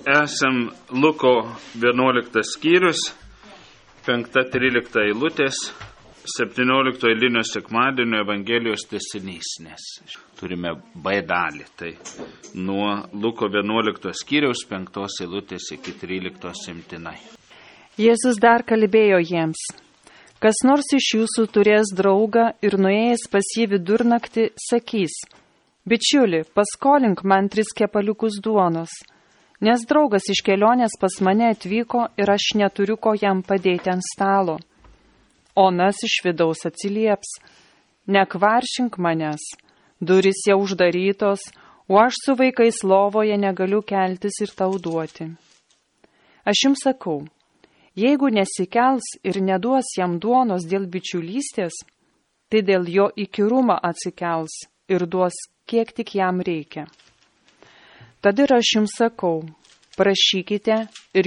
Esam Luko 11 skyrius, 5-13 eilutės, 17 eilinio sekmadienio Evangelijos tęsinys, nes turime B dalį. Tai nuo Luko 11 skyriaus 5 eilutės iki 13 imtinai. Jėzus dar kalbėjo jiems: kas nors iš jūsų turės draugą ir nuėjęs pas jį vidurnaktį sakys: bičiuli, paskolink man 3 kepaliukus duonos, nes draugas iš kelionės pas mane atvyko ir aš neturiu ko jam padėti ant stalo. O anas iš vidaus atsilieps: nekvaršink manęs, durys jau uždarytos, o aš su vaikais lovoje negaliu keltis ir tau duoti. Aš jums sakau, jeigu nesikels ir neduos jam duonos dėl bičiulystės, tai dėl jo įkyrumą atsikels ir duos, kiek tik jam reikia. Tad ir aš jums sakau, prašykite ir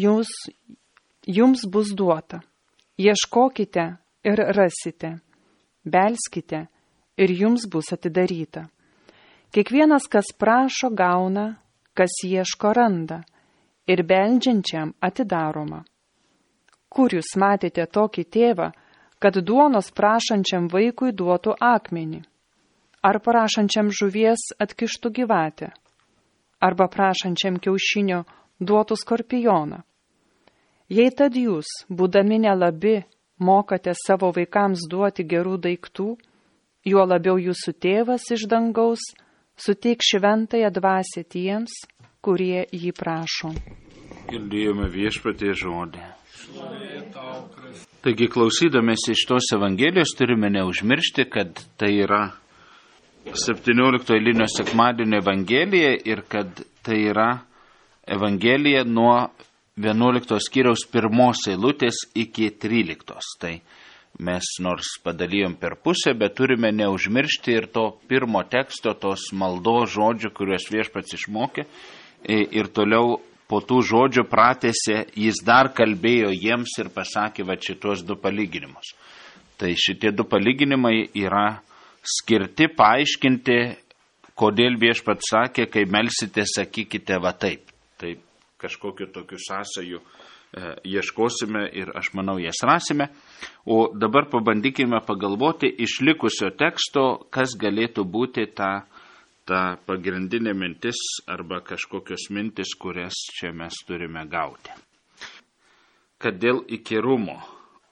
jums bus duota. Ieškokite ir rasite. Belskite ir jums bus atidaryta. Kiekvienas, kas prašo, gauna, kas ieško, randa, ir beldžiančiam atidaroma. Kur jūs matėte tokį tėvą, kad duonos prašančiam vaikui duotų akmenį? Ar prašančiam žuvies atkištų gyvatę? Arba prašančiam kiaušinio duotų skorpioną? Jei tad jūs, būdami nelabi, mokate savo vaikams duoti gerų daiktų, juo labiau jūsų tėvas iš dangaus suteiks šventąją dvasią tiems, kurie jį prašo. Girdėjome Viešpaties žodį. Taigi, klausydamėsi iš tos Evangelijos, turime neužmiršti, kad tai yra 17 eilinio sekmadienio Evangelija ir kad tai yra Evangelija nuo 11 skyriaus 1 eilutės iki 13. Tai mes nors padalijom per pusę, bet turime neužmiršti ir to pirmo teksto, tos maldos žodžių, kuriuos Viešpats išmokė, ir toliau po tų žodžių pratęsė, jis dar kalbėjo jiems ir pasakė va šitos 2 palyginimus. Tai šitie 2 palyginimai yra skirti paaiškinti, kodėl Viešpats sakė, kai melsite, sakykite va taip. Taip kažkokiu tokiu sąsaju ieškosime ir aš manau jas rasime. O dabar pabandykime pagalvoti iš likusio teksto, kas galėtų būti ta pagrindinė mintis arba kažkokios mintis, kurias čia mes turime gauti. Kad dėl įkyrumo.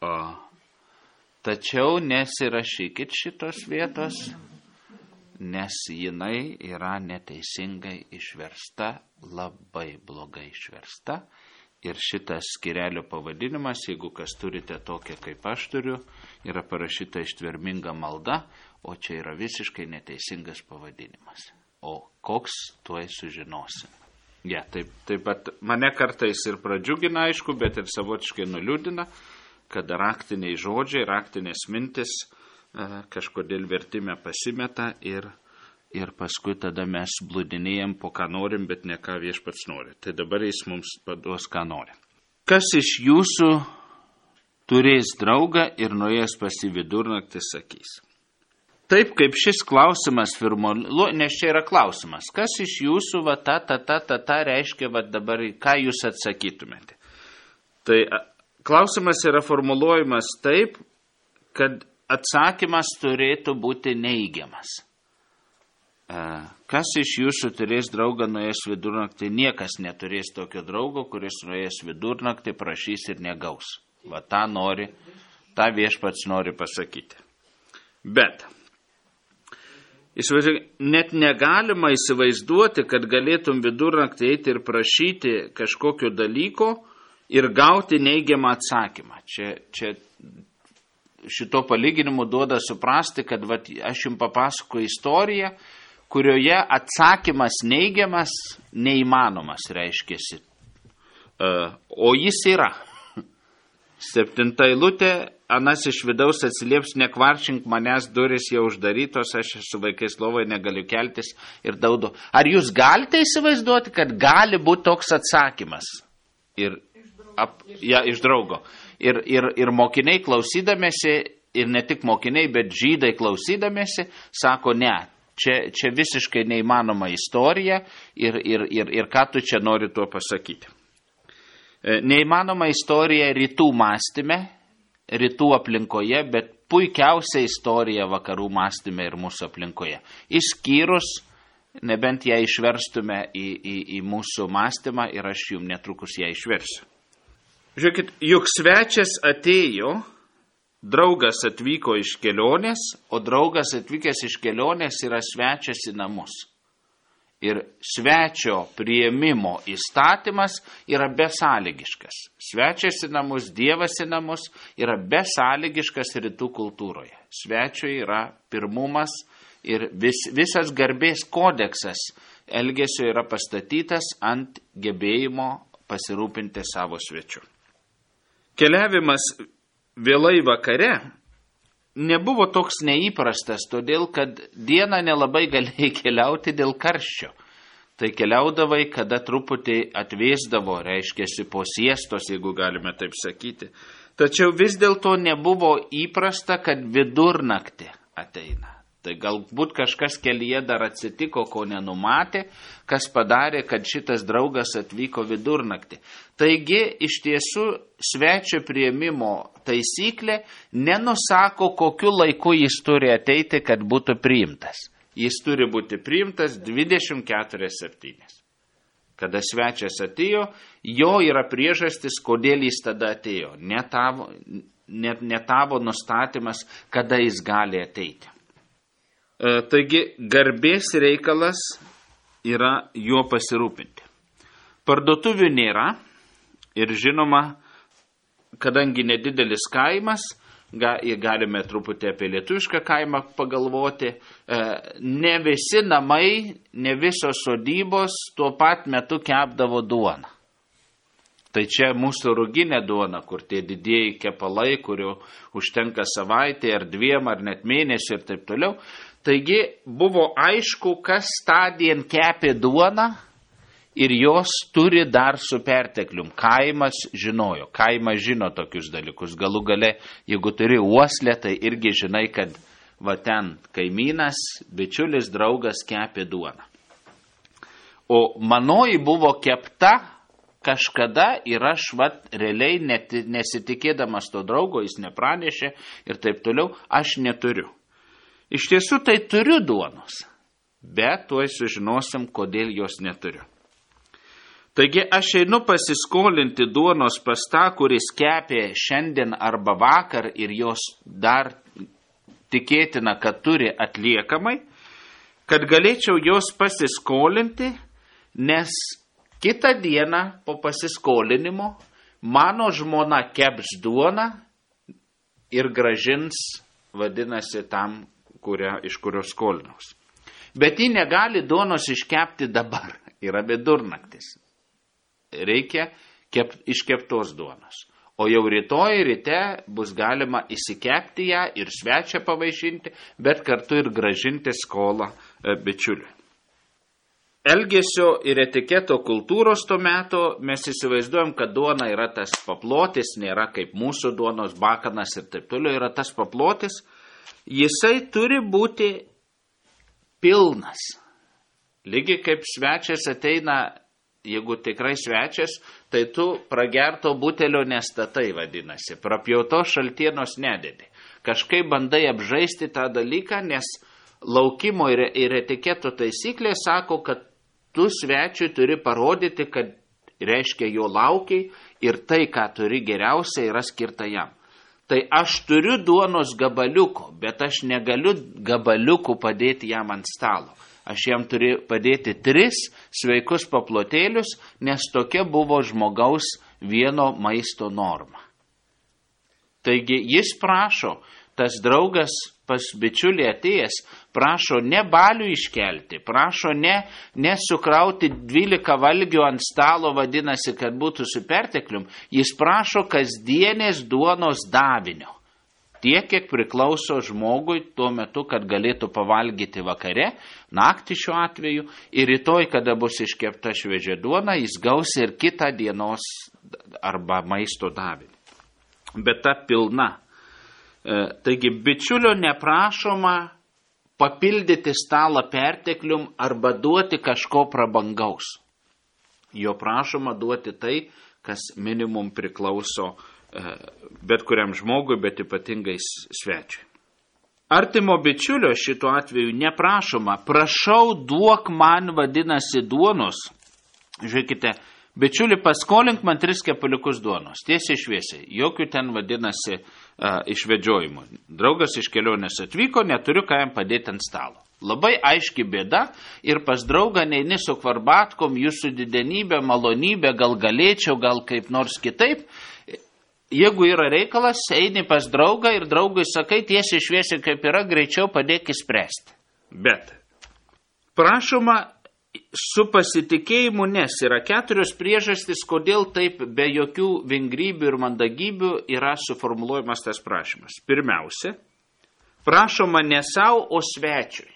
Tačiau nesirašykit šitos vietos, nes jinai yra neteisingai išversta, labai blogai išversta. Ir šitas skyrelio pavadinimas, jeigu kas turite tokią kaip aš turiu, yra parašyta ištverminga malda, o čia yra visiškai neteisingas pavadinimas. O koks, tuoj sužinosim. Ja, taip pat mane kartais ir pradžiugina, aišku, bet ir savotiškai nuliūdina, kad raktiniai žodžiai, raktinės mintis kažkodėl vertime pasimeta ir paskui tada mes blūdinėjam po ką norim, bet ne ką Viešpats nori. Tai dabar jis mums paduos ką nori. Kas iš jūsų turės draugą ir nuėjęs pas jį vidurnaktį sakys? Taip kaip šis klausimas formuluoja, nes čia yra klausimas. Kas iš jūsų va ta reiškia va dabar, ką jūs atsakytumėte? Tai klausimas yra formuluojamas taip, kad atsakymas turėtų būti neigiamas. Kas iš jūsų turės draugą nuėjęs vidurnaktį? Niekas neturės tokio draugo, kuris nuėjęs vidurnaktį prašys ir negaus. Va tą Viešpats nori pasakyti. Bet net negalima įsivaizduoti, kad galėtum vidurnaktį eiti ir prašyti kažkokio dalyko ir gauti neigiamą atsakymą. Čia šito palyginimu duoda suprasti, kad aš jums papasakoju istoriją, kurioje atsakymas neigiamas, neįmanomas reiškiasi. O jis yra. 7 eilutė, anas iš vidaus atsilieps: nekvaršink manęs, durys jau uždarytos, aš su vaikais lovoje negaliu keltis ir daudu. Ar jūs galite įsivaizduoti, kad gali būti toks atsakymas? Iš draugo. Ir mokiniai klausydamėsi, ir ne tik mokiniai, bet žydai klausydamėsi, sako, ne, Čia visiškai neįmanoma istorija ir ką tu čia nori tuo pasakyti. Neįmanoma istorija rytų mąstyme, rytų aplinkoje, bet puikiausia istorija vakarų mąstyme ir mūsų aplinkoje. Išskyrus, nebent ją išverstume į mūsų mąstymą ir aš jums netrukus ją išversiu. Žiūrėkit, juk svečias atėjo, draugas atvyko iš kelionės, o draugas atvykęs iš kelionės yra svečias į namus. Ir svečio priėmimo įstatymas yra besąlygiškas. Svečias į namus, Dievas į namus yra besąlygiškas rytų kultūroje. Svečio yra pirmumas ir visas garbės kodeksas elgesio yra pastatytas ant gebėjimo pasirūpinti savo svečiu. Keliavimas vėlai vakare nebuvo toks neįprastas, todėl kad dieną nelabai galėjai keliauti dėl karščio. Tai keliaudavai, kada truputį atvėsdavo, reiškiasi po siestos, jeigu galime taip sakyti. Tačiau vis dėlto nebuvo įprasta, kad vidurnaktį ateina. Tai galbūt kažkas kelyje dar atsitiko, ko nenumatė, kas padarė, kad šitas draugas atvyko vidurnaktį. Taigi, iš tiesų, svečio priėmimo taisyklė nenusako, kokiu laiku jis turi ateiti, kad būtų priimtas. Jis turi būti priimtas 24/7. Kada svečias atėjo, jo yra priežastis, kodėl jis tada atėjo. Ne tavo nustatymas, kada jis gali ateiti. Taigi, garbės reikalas yra juo pasirūpinti. Parduotuvių nėra ir žinoma, kadangi nedidelis kaimas, galime truputį apie lietuvišką kaimą pagalvoti, ne visi namai, ne visos sodybos tuo pat metu kepdavo duoną. Tai čia mūsų ruginė duona, kur tie didieji kepalai, kurių užtenka savaitė ar dviem ar net mėnesį ir taip toliau. Taigi buvo aišku, kas tądien kepė duoną ir jos turi dar su perteklium. Kaimas žinojo, kaimas žino tokius dalykus. Galų gale, jeigu turi uoslę, tai irgi žinai, kad va ten kaimynas, bičiulis, draugas kepė duoną. O manoji buvo kepta kažkada ir aš realiai nesitikėdamas to draugo, jis nepranešė ir taip toliau, aš neturiu. Iš tiesų tai turiu duonos, bet tuoj sužinosim, kodėl jos neturiu. Taigi aš einu pasiskolinti duonos pas tą, kuris kepė šiandien arba vakar ir jos dar tikėtina, kad turi atliekamai, kad galėčiau jos pasiskolinti, nes kitą dieną po pasiskolinimo mano žmona keps duoną ir gražins, vadinasi, tam, iš kurio skolinaus. Bet ji negali duonos iškepti dabar, yra vidurnaktis. Reikia iškeptos duonos. O jau rytoj ryte bus galima įsikepti ją ir svečią pavaišinti, bet kartu ir gražinti skolą bičiuliui. Elgesio ir etiketo kultūros to meto mes įsivaizduojam, kad duona yra tas paplotis, nėra kaip mūsų duonos bakanas ir taip toliau, yra tas paplotis. Jisai turi būti pilnas. Lygiai kaip svečias ateina, jeigu tikrai svečias, tai tu pragerto butelio nestatai, vadinasi, prapjauto šaltienos nededi. Kažkaip bandai apžaisti tą dalyką, nes laukimo ir etiketo taisyklė sako, kad tu svečiui turi parodyti, kad reiškia jo laukiai ir tai, ką turi geriausia, yra skirta jam. Tai aš turiu duonos gabaliuko, bet aš negaliu gabaliukų padėti jam ant stalo. Aš jam turiu padėti 3 sveikus paplotėlius, nes tokia buvo žmogaus vieno maisto norma. Taigi jis prašo, tas draugas pas bičiulį atėjęs, prašo ne balių iškelti, prašo ne sukrauti 12 valgių ant stalo, vadinasi, kad būtų su perteklium, jis prašo kasdienės duonos davinio. Tiek, kiek priklauso žmogui tuo metu, kad galėtų pavalgyti vakare, naktį šiuo atveju, ir rytoj, kada bus iškepta šviežia duona, jis gaus ir kitą dienos arba maisto davinį. Bet ta pilna. Taigi bičiulio neprašoma papildyti stalą perteklium arba duoti kažko prabangaus. Jo prašoma duoti tai, kas minimum priklauso bet kuriam žmogui, bet ypatingai svečiui. Artimo bičiulio šituo atveju neprašoma, prašau duok man vadinasi duonos. Žiūrėkite, bičiuli, paskolink man 3 kepaliukus duonos, tiesiai šviesiai, jokių ten vadinasi išvedžiojimų. Draugas iš kelionės atvyko, neturiu ką jam padėti ant stalo. Labai aiški bėda ir pas draugą neini su kvarbatkom, jūsų didenybė, malonybė, gal galėčiau, gal kaip nors kitaip. Jeigu yra reikalas, eini pas draugą ir draugui sakai tiesiai šviesiai kaip yra, greičiau padėk įspręsti. Bet prašoma su pasitikėjimu, nes yra 4 priežastys, kodėl taip be jokių vingrybių ir mandagybių yra suformuluojamas tas prašymas. Pirmiausia, prašoma ne savo, o svečiui.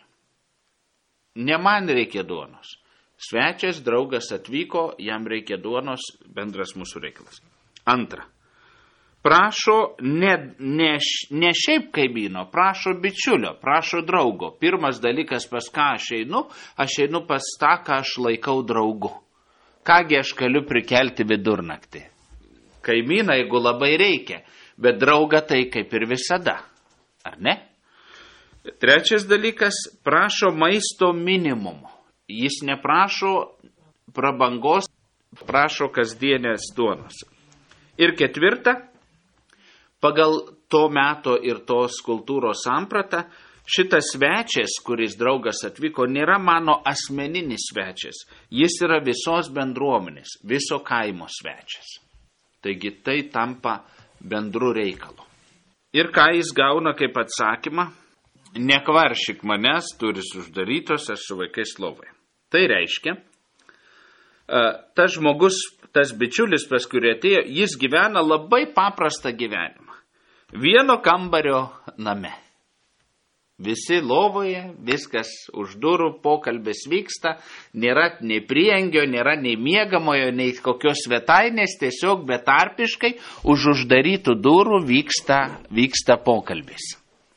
Ne man reikia duonos. Svečias, draugas atvyko, jam reikia duonos, bendras mūsų reikalas. Antra. Prašo ne šiaip kaimyno, prašo bičiulio, prašo draugo. Pirmas dalykas, pas ką aš einu pas tą, ką aš laikau draugu. Kągi aš galiu prikelti vidurnaktį? Kaimyną, jeigu labai reikia, bet draugą tai kaip ir visada. Ar ne? Trečias dalykas, prašo maisto minimumo. Jis neprašo prabangos, prašo kasdienės duonos. Ir ketvirta, pagal to meto ir tos kultūros sampratą, šitas svečias, kuris draugas atvyko, nėra mano asmeninis svečias. Jis yra visos bendruomenės, viso kaimo svečias. Taigi tai tampa bendru reikalu. Ir ką jis gauna kaip atsakymą? Nekvaršyk manęs, durys uždarytos, aš su vaikais lovoje. Tai reiškia, tas žmogus, tas bičiulis, pas kurį atėjo, jis gyvena labai paprastą gyvenimą. Vieno kambario name. Visi lovoje, viskas už durų, pokalbis vyksta, nėra nei priengio, nėra nei miegamojo, nei kokios svetainės, tiesiog betarpiškai už uždarytų durų vyksta pokalbis.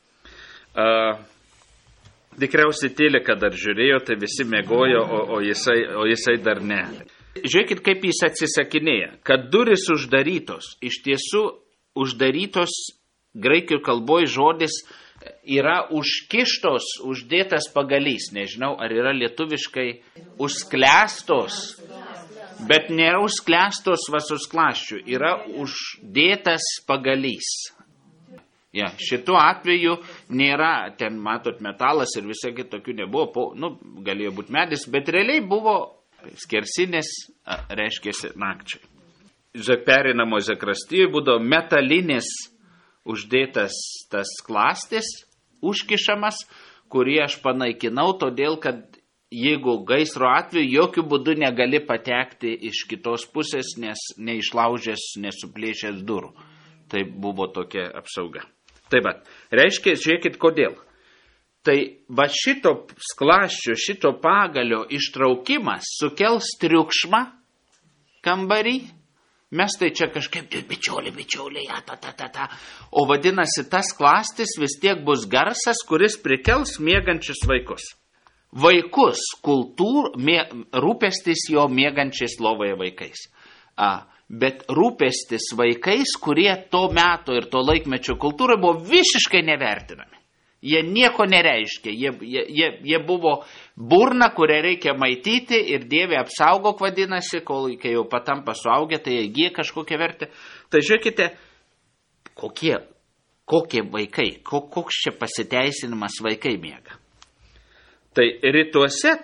Tikriausiai tėlika dar žiūrėjo, tai visi mėgojo, o jisai dar ne. Žiūrėkit, kaip jis atsisakinėja, kad durys uždarytos. Iš tiesų, uždarytos graikų kalboje žodis yra užkištos, uždėtas pagalys. Nežinau, ar yra lietuviškai užsklęstos, bet nėra užsklęstos vasusklaščių, yra uždėtas pagalys. Ja, šituo atveju nėra, ten matot metalas ir visai kitokių nebuvo, galėjo būti medis, bet realiai buvo skersinės, reiškėsi nakčiai. Pereinamo zakrastijoje būdavo metalinis uždėtas tas klastis, užkišamas, kurį aš panaikinau, todėl kad jeigu gaisro atveju jokių būdų negali patekti iš kitos pusės, nes neišlaužęs, nesuplėšęs durų. Tai buvo tokia apsauga. Tai va, reiškia, žiūrėkit, kodėl. Tai va šito sklaščio, šito pagalio ištraukimas sukels triukšmą kambarį. Mes tai čia kažkaip, bičiuliai, O vadinasi, tas klastis vis tiek bus garsas, kuris prikels miegančius vaikus. Vaikus, rūpestis jo miegančiais lovoje vaikais. Bet rūpestis vaikais, kurie to meto ir to laikmečio kultūroje buvo visiškai nevertinami. Jie nieko nereiškia, jie buvo burna, kurią reikia maityti ir Dieve apsaugok vadinasi, kai jau patampa suaugę, tai jie įgyja kažkokią vertę. Tai žiūrėkite, kokie vaikai, koks čia pasiteisinimas vaikai miega. Tai rytuose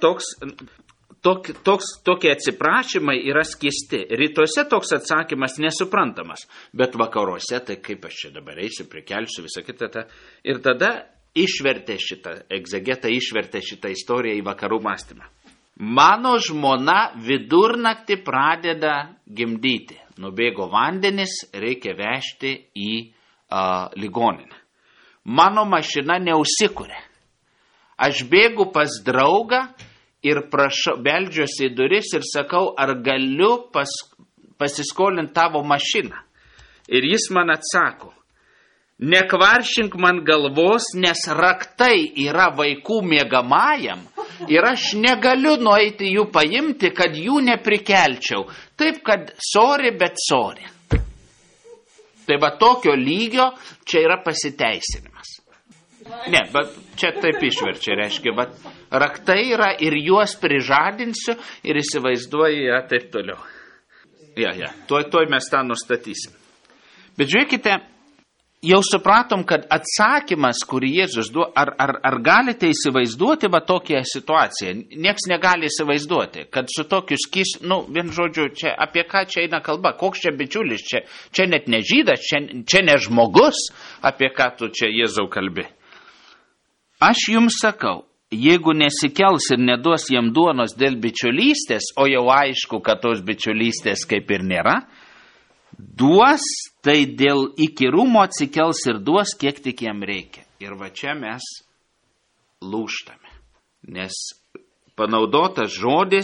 tokie atsiprašymai yra skisti. Rytuose toks atsakymas nesuprantamas, bet vakaruose, tai kaip aš čia dabar eisiu, prikelsiu visą kitą. Ir tada egzegeta išvertė šitą istoriją į vakarų mąstymą. Mano žmona vidurnaktį pradeda gimdyti. Nubėgo vandenis, reikia vežti į ligoninę. Mano mašina neužsikuria. Aš bėgu pas draugą ir beldžiuosi į duris ir sakau, ar galiu pasiskolinti tavo mašiną. Ir jis man atsako, nekvaršink man galvos, nes raktai yra vaikų miegamajam ir aš negaliu nueiti jų paimti, kad jų neprikelčiau. Taip, kad sorry, bet sorry. Tai va tokio lygio čia yra pasiteisinimas. Ne, bet čia taip išverčia, reiškia, bet raktai yra ir juos prižadinsiu ir įsivaizduoju ją taip toliau. Tuoj mes tą nustatysim. Bet žiūrėkite, jau supratom, kad atsakymas, kurį Jėzus duoda, ar galite įsivaizduoti va tokią situaciją? Nieks negali įsivaizduoti, kad su tokiu vien žodžiu, čia, apie ką čia eina kalba, koks čia bičiulis, čia net ne žydas, čia ne žmogus, apie ką tu čia Jėzau kalbi. Aš jums sakau, jeigu nesikels ir neduos jam duonos dėl bičiulystės, o jau aišku, kad tos bičiulystės kaip ir nėra, duos, tai dėl įkyrumo atsikels ir duos, kiek tik jam reikia. Ir va čia mes lūžtame, nes panaudotas žodis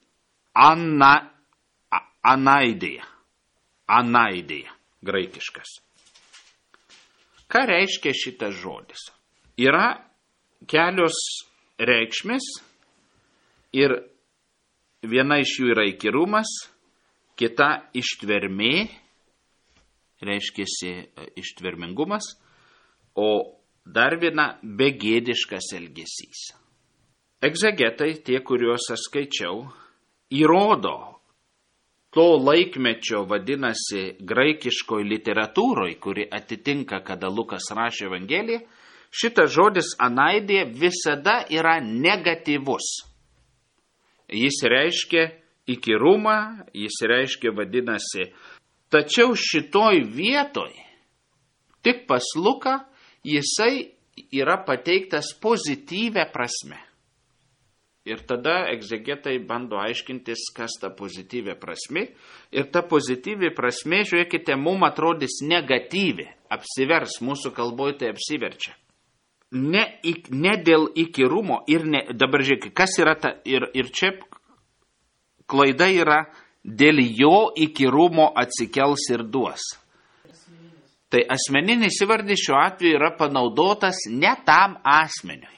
anaidėja, graikiškas. Ką reiškia šitas žodis? Yra kelios reikšmės ir viena iš jų yra įkyrumas, kita ištvermė, reiškiasi ištvermingumas, o dar viena begėdiškas elgesys. Egzegetai, tie, kuriuos aš skaičiau, įrodo to laikmečio, vadinasi, graikiškoj literatūroj, kuri atitinka, kada Lukas rašė Evangeliją, šitas žodis anaidė visada yra negatyvus. Jis reiškia įkyrumą, jis reiškia, vadinasi, tačiau šitoj vietoj, tik pas Luką, jisai yra pateiktas pozityvę prasme. Ir tada egzegetai bando aiškintis, kas ta pozityvė prasme. Ir ta pozityvė prasme, žiūrėkite, mums atrodys negatyvi, apsivers, mūsų kalboje tai apsiverčia. Ne dėl įkyrumo ir ne, dabar žiūrėk, kas yra ta, ir čia klaida yra, dėl jo įkyrumo atsikels ir duos. Tai asmeninis įvardis šiuo atveju yra panaudotas ne tam asmeniui.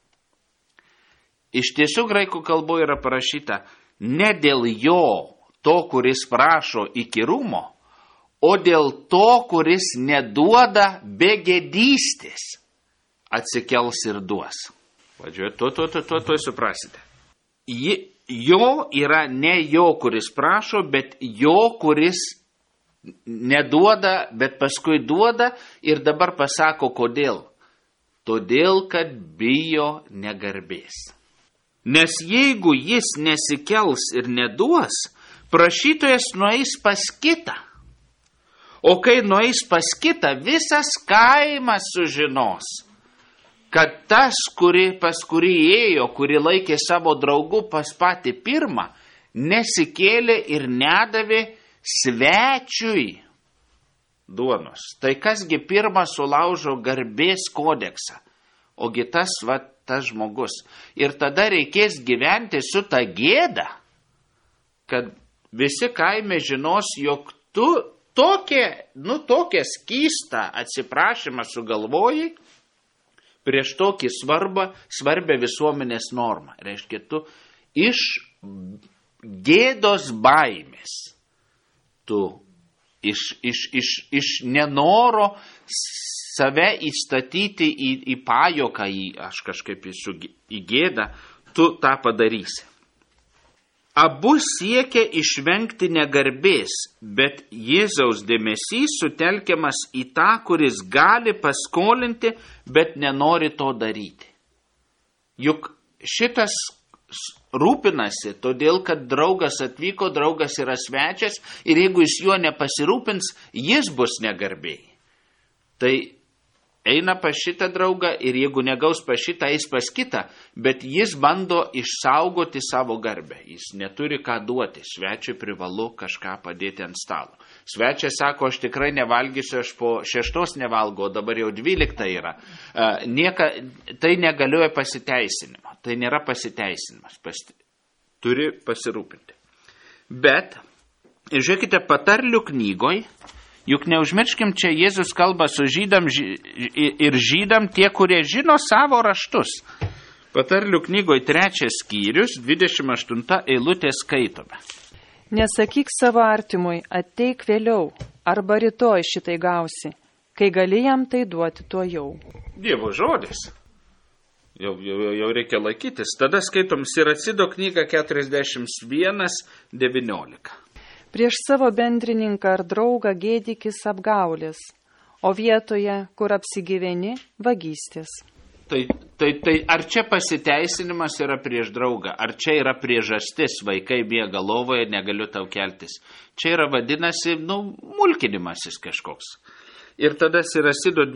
Iš tiesų graikų kalboje yra parašyta ne dėl jo, to, kuris prašo įkyrumo, o dėl to, kuris neduoda begėdystės. Atsikels ir duos. Vadžiuoju, tuoj suprasite. Jo yra ne jo, kuris prašo, bet jo, kuris neduoda, bet paskui duoda ir dabar pasako, kodėl. Todėl, kad bijo negarbės. Nes jeigu jis nesikels ir neduos, prašytojas nueis pas kitą. O kai nueis pas kitą, visas kaimas sužinos, kad tas, pas kurį ėjo, kuri laikė savo draugų pas patį pirmą, nesikėlė ir nedavė svečiui duonos. Tai kasgi pirmas sulaužo garbės kodeksą, ogi tas žmogus. Ir tada reikės gyventi su ta gėda, kad visi kaime žinos, jog tu tokią skystą atsiprašymą sugalvojai, prieš tokį svarbę visuomenės normą. Reiškia, tu iš gėdos baimės, tu iš nenoro save įstatyti į pajoką, aš kažkaip į gėdą, tu tą padarysi. Abu siekia išvengti negarbės, bet Jėzaus dėmesys sutelkiamas į tą, kuris gali paskolinti, bet nenori to daryti. Juk šitas rūpinasi, todėl, kad draugas atvyko, draugas yra svečias ir jeigu jis juo nepasirūpins, jis bus negarbėjai. Tai eina pas šitą draugą ir jeigu negaus pas šitą, eis pas kitą, bet jis bando išsaugoti savo garbę. Jis neturi ką duoti. Svečiui privalu kažką padėti ant stalo. Svečias sako, aš tikrai nevalgysiu, aš po 6 nevalgau, dabar jau 12 yra. Tai negalioja pasiteisinimo. Tai nėra pasiteisinimas. Turi pasirūpinti. Bet, žiūrėkite, patarlių knygoj Juk neužmirškim, čia Jėzus kalba su žydam ir žydam tie, kurie žino savo raštus. Patarlių knygoje 3 skyrius, 28 eilutė skaitome. Nesakyk savo artimui, ateik vėliau, arba rytoj šitai gausi, kai gali jam tai duoti tuojau. Dievo žodis. Jau reikia laikytis. Tada skaitom Siracido knygą 41:19. Prieš savo bendrininką ar draugą gėdykis apgaulės, o vietoje, kur apsigyveni, vagystės. Tai ar čia pasiteisinimas yra prieš draugą? Ar čia yra priežastis, vaikai miega lovoje, negaliu tau keltis? Čia yra vadinasi, mulkinimasis kažkoks. Ir tada Siracido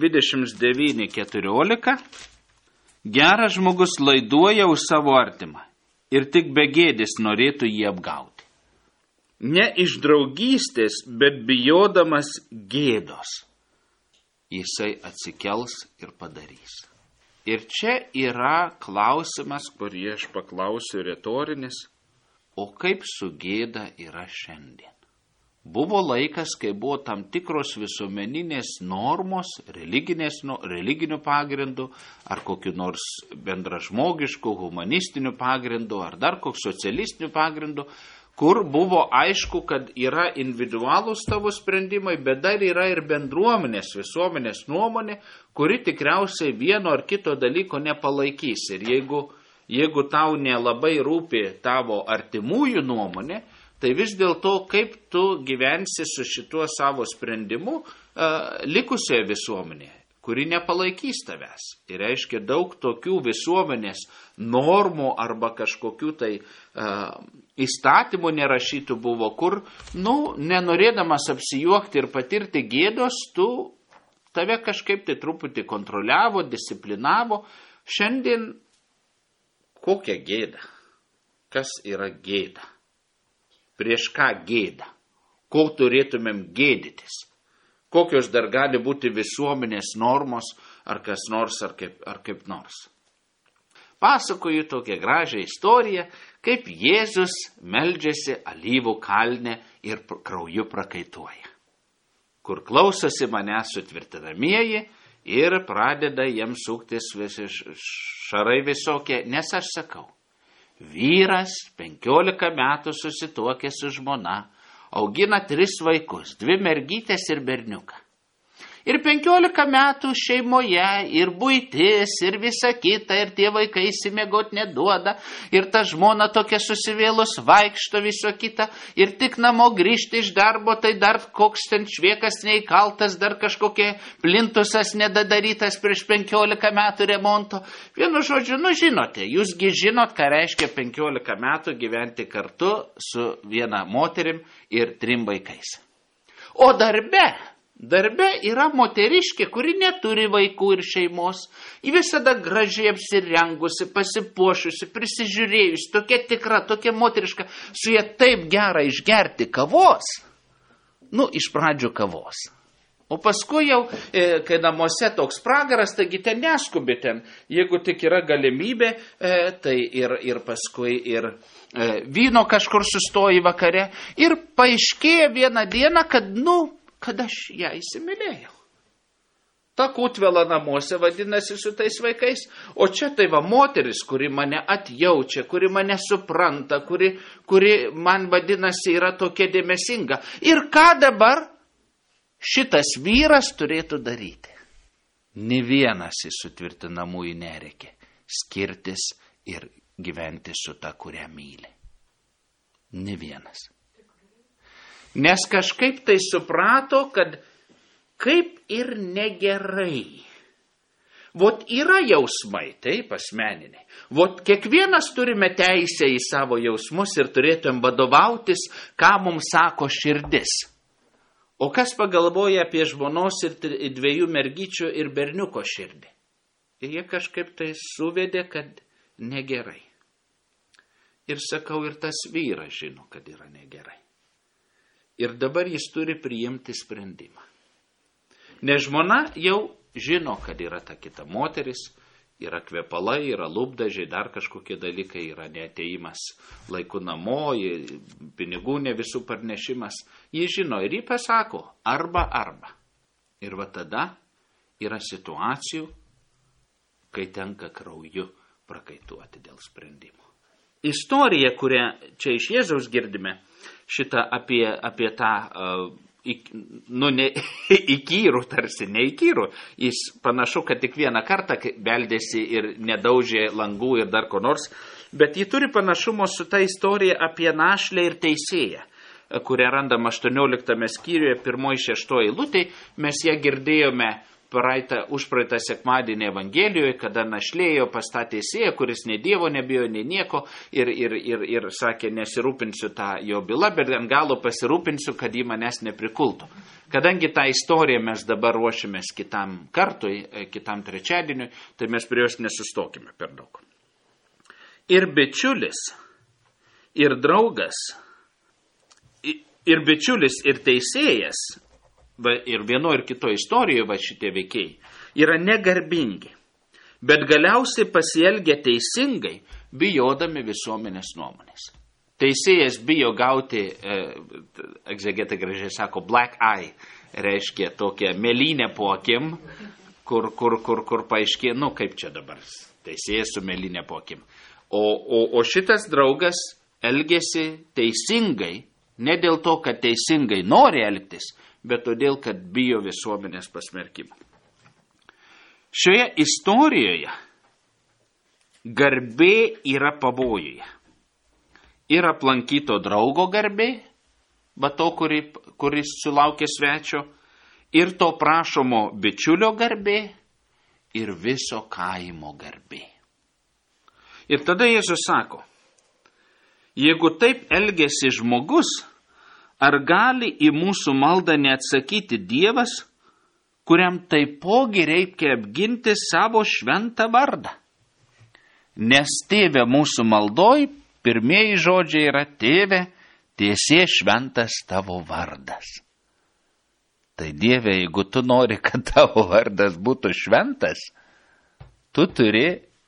29:14. Geras žmogus laiduoja už savo artimą ir tik begėdis norėtų jį apgauti. Ne iš draugystės, bet bijodamas gėdos, jisai atsikels ir padarys. Ir čia yra klausimas, kurį aš paklausiu retorinis, o kaip su gėda yra šiandien? Buvo laikas, kai buvo tam tikros visuomeninės normos, religinių pagrindų, ar kokiu nors bendražmogiškų, humanistinių pagrindų, ar dar kokiu socialistinių pagrindų, kur buvo aišku, kad yra individualūs tavo sprendimai, bet dar yra ir bendruomenės, visuomenės nuomonė, kuri tikriausiai vieno ar kito dalyko nepalaikys. Ir jeigu tau nelabai rūpi tavo artimųjų nuomonė, tai vis dėlto, kaip tu gyvensi su šituo savo sprendimu likusioje visuomenėje, kuri nepalaikys tavęs. Ir reiškia, daug tokių visuomenės normų arba kažkokių tai įstatymų nerašytų buvo, kur, nenorėdamas apsijuokti ir patirti gėdos, tave kažkaip tai truputį kontroliavo, disciplinavo. Šiandien kokia gėda? Kas yra gėda? Prieš ką gėda? Ko turėtumėm gėdytis? Kokios dar gali būti visuomenės normos, ar kas nors, ar kaip nors. Pasakoju tokią gražią istoriją, kaip Jėzus meldžiasi Alyvų kalne ir krauju prakaituoja. Kur klausosi manęs sutvirtinamieji ir pradeda jiems suktis šarai visokie, nes aš sakau, vyras 15 metų susituokė su žmona, augina 3 vaikus, 2 mergytės ir berniuką. Ir 15 metų šeimoje, ir buitis, ir visa kita, ir tie vaikai įsimiegot neduoda, ir ta žmona tokia susivėlus vaikšto viso kita, ir tik namo grįžti iš darbo, tai dar koks ten šviekas neįkaltas, dar kažkokie plintusas nedadarytas prieš 15 metų remonto. Vienu žodžiu, žinote, jūsgi žinot, ką reiškia 15 metų gyventi kartu su viena moterim ir 3 vaikais. O darbe yra moteriškė, kuri neturi vaikų ir šeimos. Ji visada gražiai apsirengusi, pasipuošusi, prisižiūrėjusi, tokia tikra, tokia moteriška. Su ja taip gera išgerti kavos. Iš pradžių kavos. O paskui jau, kai namuose toks pragaras, taigi ten neskubi ten. Jeigu tik yra galimybė, tai ir paskui ir vyno kažkur sustoji vakare. Ir paaiškėja vieną dieną, kad aš ją įsimylėjau. Ta kutvela namuose vadinasi su tais vaikais, o čia tai va moteris, kuri mane atjaučia, kuri mane supranta, kuri man vadinasi yra tokia dėmesinga. Ir ką dabar šitas vyras turėtų daryti? Nė vienas iš sutvirtinamųjų nereikia skirtis ir gyventi su ta, kurią myli. Nė vienas. Nes kažkaip tai suprato, kad kaip ir negerai. Vot yra jausmai, taip, asmeniniai. Vot kiekvienas turime teisę į savo jausmus ir turėtum vadovautis, ką mums sako širdis. O kas pagalvoja apie žmonos ir 2 mergyčių ir berniuko širdį? Ir jie kažkaip tai suvedė, kad negerai. Ir sakau, ir tas vyras žino, kad yra negerai. Ir dabar jis turi priimti sprendimą. Nes žmona jau žino, kad yra ta kita moteris, Yra kvepalai, yra lūpdažiai, dar kažkokie dalykai, yra neateimas laiku namo, pinigų ne visų parnešimas. Jis žino ir jį pasako arba. Ir va tada yra situacijų, kai tenka krauju prakaituoti dėl sprendimo. Istorija, kurią čia iš Jėzaus girdime, šitą apie tą įkyrų, tarsi neįkyrų. Jis panašu, kad tik vieną kartą beldėsi ir nedaužė langų ir dar ko nors, bet jį turi panašumo su ta istorija apie našlę ir teisėją, kurią randam 18 skyriuje, 1-6 eilutėj. Mes ją girdėjome užpraeitą sekmadienį Evangelijoje, kada našlėjo pas tą teisėją, kuris nei Dievo nebijo, nei nieko, ir sakė, nesirūpinsiu tą jo bylą, bet ant galo pasirūpinsiu, kad jį manęs neprikultų. Kadangi tą istoriją mes dabar ruošiamės kitam kartui, kitam trečiadieniui, tai mes prie jos nesustokime per daug. Ir bičiulis, ir draugas, ir bičiulis, ir teisėjas, ir vieno ir kito istorijoje šitie veikiai yra negarbingi, bet galiausiai pasielgia teisingai, bijodami visuomenės nuomonės. Teisėjas bijo gauti, egzegetai gražiai sako, black eye, reiškia tokią mėlynę po akim, kur paaiškė, kaip čia dabar teisėjas su mėlynė po akim. O šitas draugas elgėsi teisingai, ne dėl to, kad teisingai nori elgtis, bet todėl, kad bijo visuomenės pasmerkimo. Šioje istorijoje garbė yra pavojuje. Ir aplankyto draugo garbė, to, kuris sulaukė svečio, ir to prašomo bičiulio garbė, ir viso kaimo garbė. Ir tada Jėzus sako, jeigu taip elgiasi žmogus, ar gali į mūsų maldą neatsakyti Dievas, kuriam taipogi reikia apginti savo šventą vardą? Nes Tėve mūsų maldoj, pirmieji žodžiai yra Tėve, tiesie šventas tavo vardas. Tai Dieve, jeigu tu nori, kad tavo vardas būtų šventas, tu turi,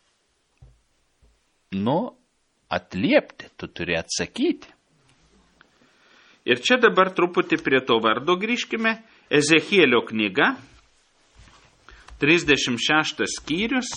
atliepti, tu turi atsakyti. Ir čia dabar truputį prie to vardo grįžkime. Ezechielio knyga, 36 skyrius,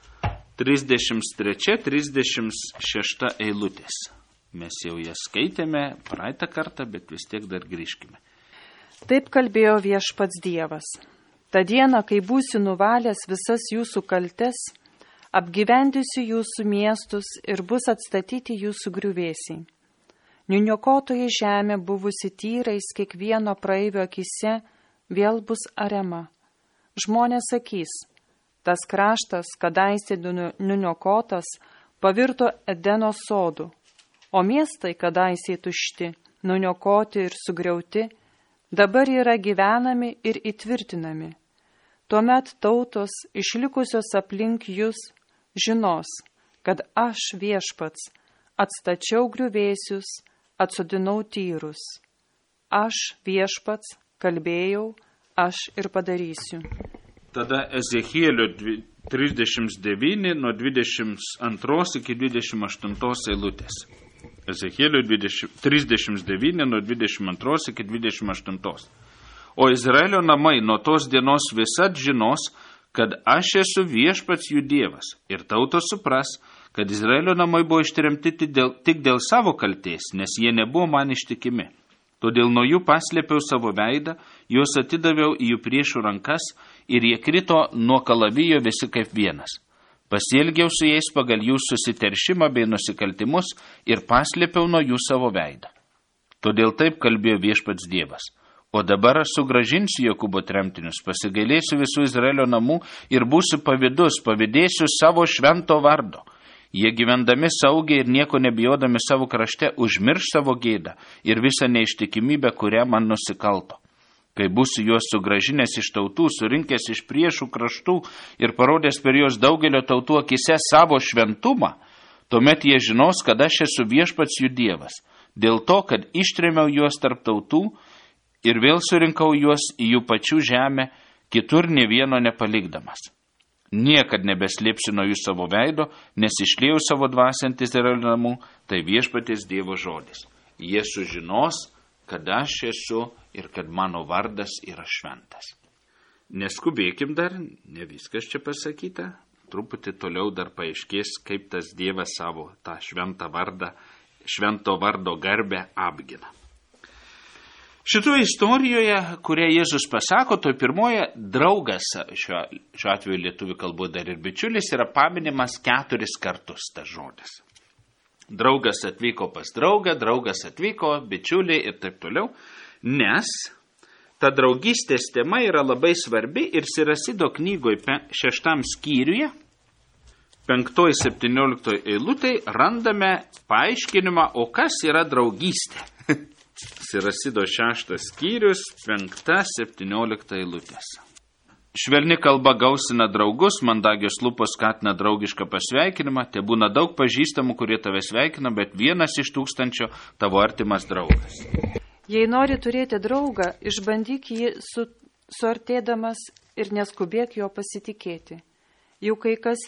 33-36 eilutės. Mes jau jas skaitėme praeitą kartą, bet vis tiek dar grįžkime. Taip kalbėjo viešpats Dievas. Ta diena, kai būsiu nuvalęs visas jūsų kaltes, apgyvendysiu jūsų miestus ir bus atstatyti jūsų griuvėsiai. Niuniokotoji žemė buvusi tyrais kiekvieno praeivio akise vėl bus ariama. Žmonės sakys, tas kraštas, kadaise niuniokotas, pavirto Edeno sodu, o miestai, kadaise tušti, niuniokoti ir sugriauti, dabar yra gyvenami ir įtvirtinami. Tuomet tautos, išlikusios aplink jūs, žinos, kad aš viešpats atstačiau griuvėsius, atsodinau tyrus. Aš viešpats kalbėjau, aš ir padarysiu. Tada Ezechielio 39 nuo 22 iki 28 eilutės. Ezechielio 39 nuo 22 iki 28. O Izraelio namai nuo tos dienos visad žinos, kad aš esu viešpats jų Dievas, ir tautos supras, kad Izraelio namai buvo ištremti tik dėl savo kaltės, nes jie nebuvo man ištikimi. Todėl nuo jų paslėpiau savo veidą, juos atidaviau į jų priešų rankas ir jie krito nuo kalavijo visi kaip vienas. Pasielgiau su jais pagal jų susiteršimą bei nusikaltimus ir paslėpiau nuo jų savo veidą. Todėl taip kalbėjo viešpats Dievas. O dabar aš sugrąžinsiu Jokūbo tremtinius, pasigailėsiu visų Izraelio namų ir būsiu pavydus, pavydėsiu savo švento vardo. Jie gyvendami saugiai ir nieko nebijodami savo krašte užmirš savo gėdą ir visą neištikimybę, kurią man nusikalto. Kai būsiu juos sugrąžinęs iš tautų, surinkęs iš priešų kraštų ir parodęs per juos daugelio tautų akise savo šventumą, tuomet jie žinos, kad aš esu viešpats jų Dievas, dėl to, kad ištrėmiau juos tarp tautų ir vėl surinkau juos į jų pačių žemę, kitur nė vieno nepalikdamas. Niekad nebeslėpsiu nuo jų savo veido, nes išliejau savo dvasią ant Izraelio namų, tai viešpaties Dievo žodis. Jie sužinos, kad aš esu ir kad mano vardas yra šventas. Neskubėkim dar, ne viskas čia pasakyta, truputį toliau dar paaiškės, kaip tas Dievas savo tą švento vardo garbę apgina. Šitoje istorijoje, kurią Jėzus pasako, toj pirmoje draugas, šiuo atveju lietuvių kalboje dar ir bičiulis, yra paminimas 4 kartus tas žodis. Draugas atvyko pas draugą, draugas atvyko, bičiuliai ir taip toliau, nes ta draugystės tema yra labai svarbi ir Sirasido knygoje 6 skyriuje, 5-17 eilutėj randame paaiškinimą, o kas yra draugystė. Sirasido 6 skyrius, 5-17 eilutės. Švelni kalba gausina draugus, mandagios lūpos skatina draugišką pasveikinimą, te būna daug pažįstamų, kurie tave sveikina, bet 1 iš 1000 tavo artimas draugas. Jei nori turėti draugą, išbandyk jį suartėdamas ir neskubėk jo pasitikėti. Juk kai kas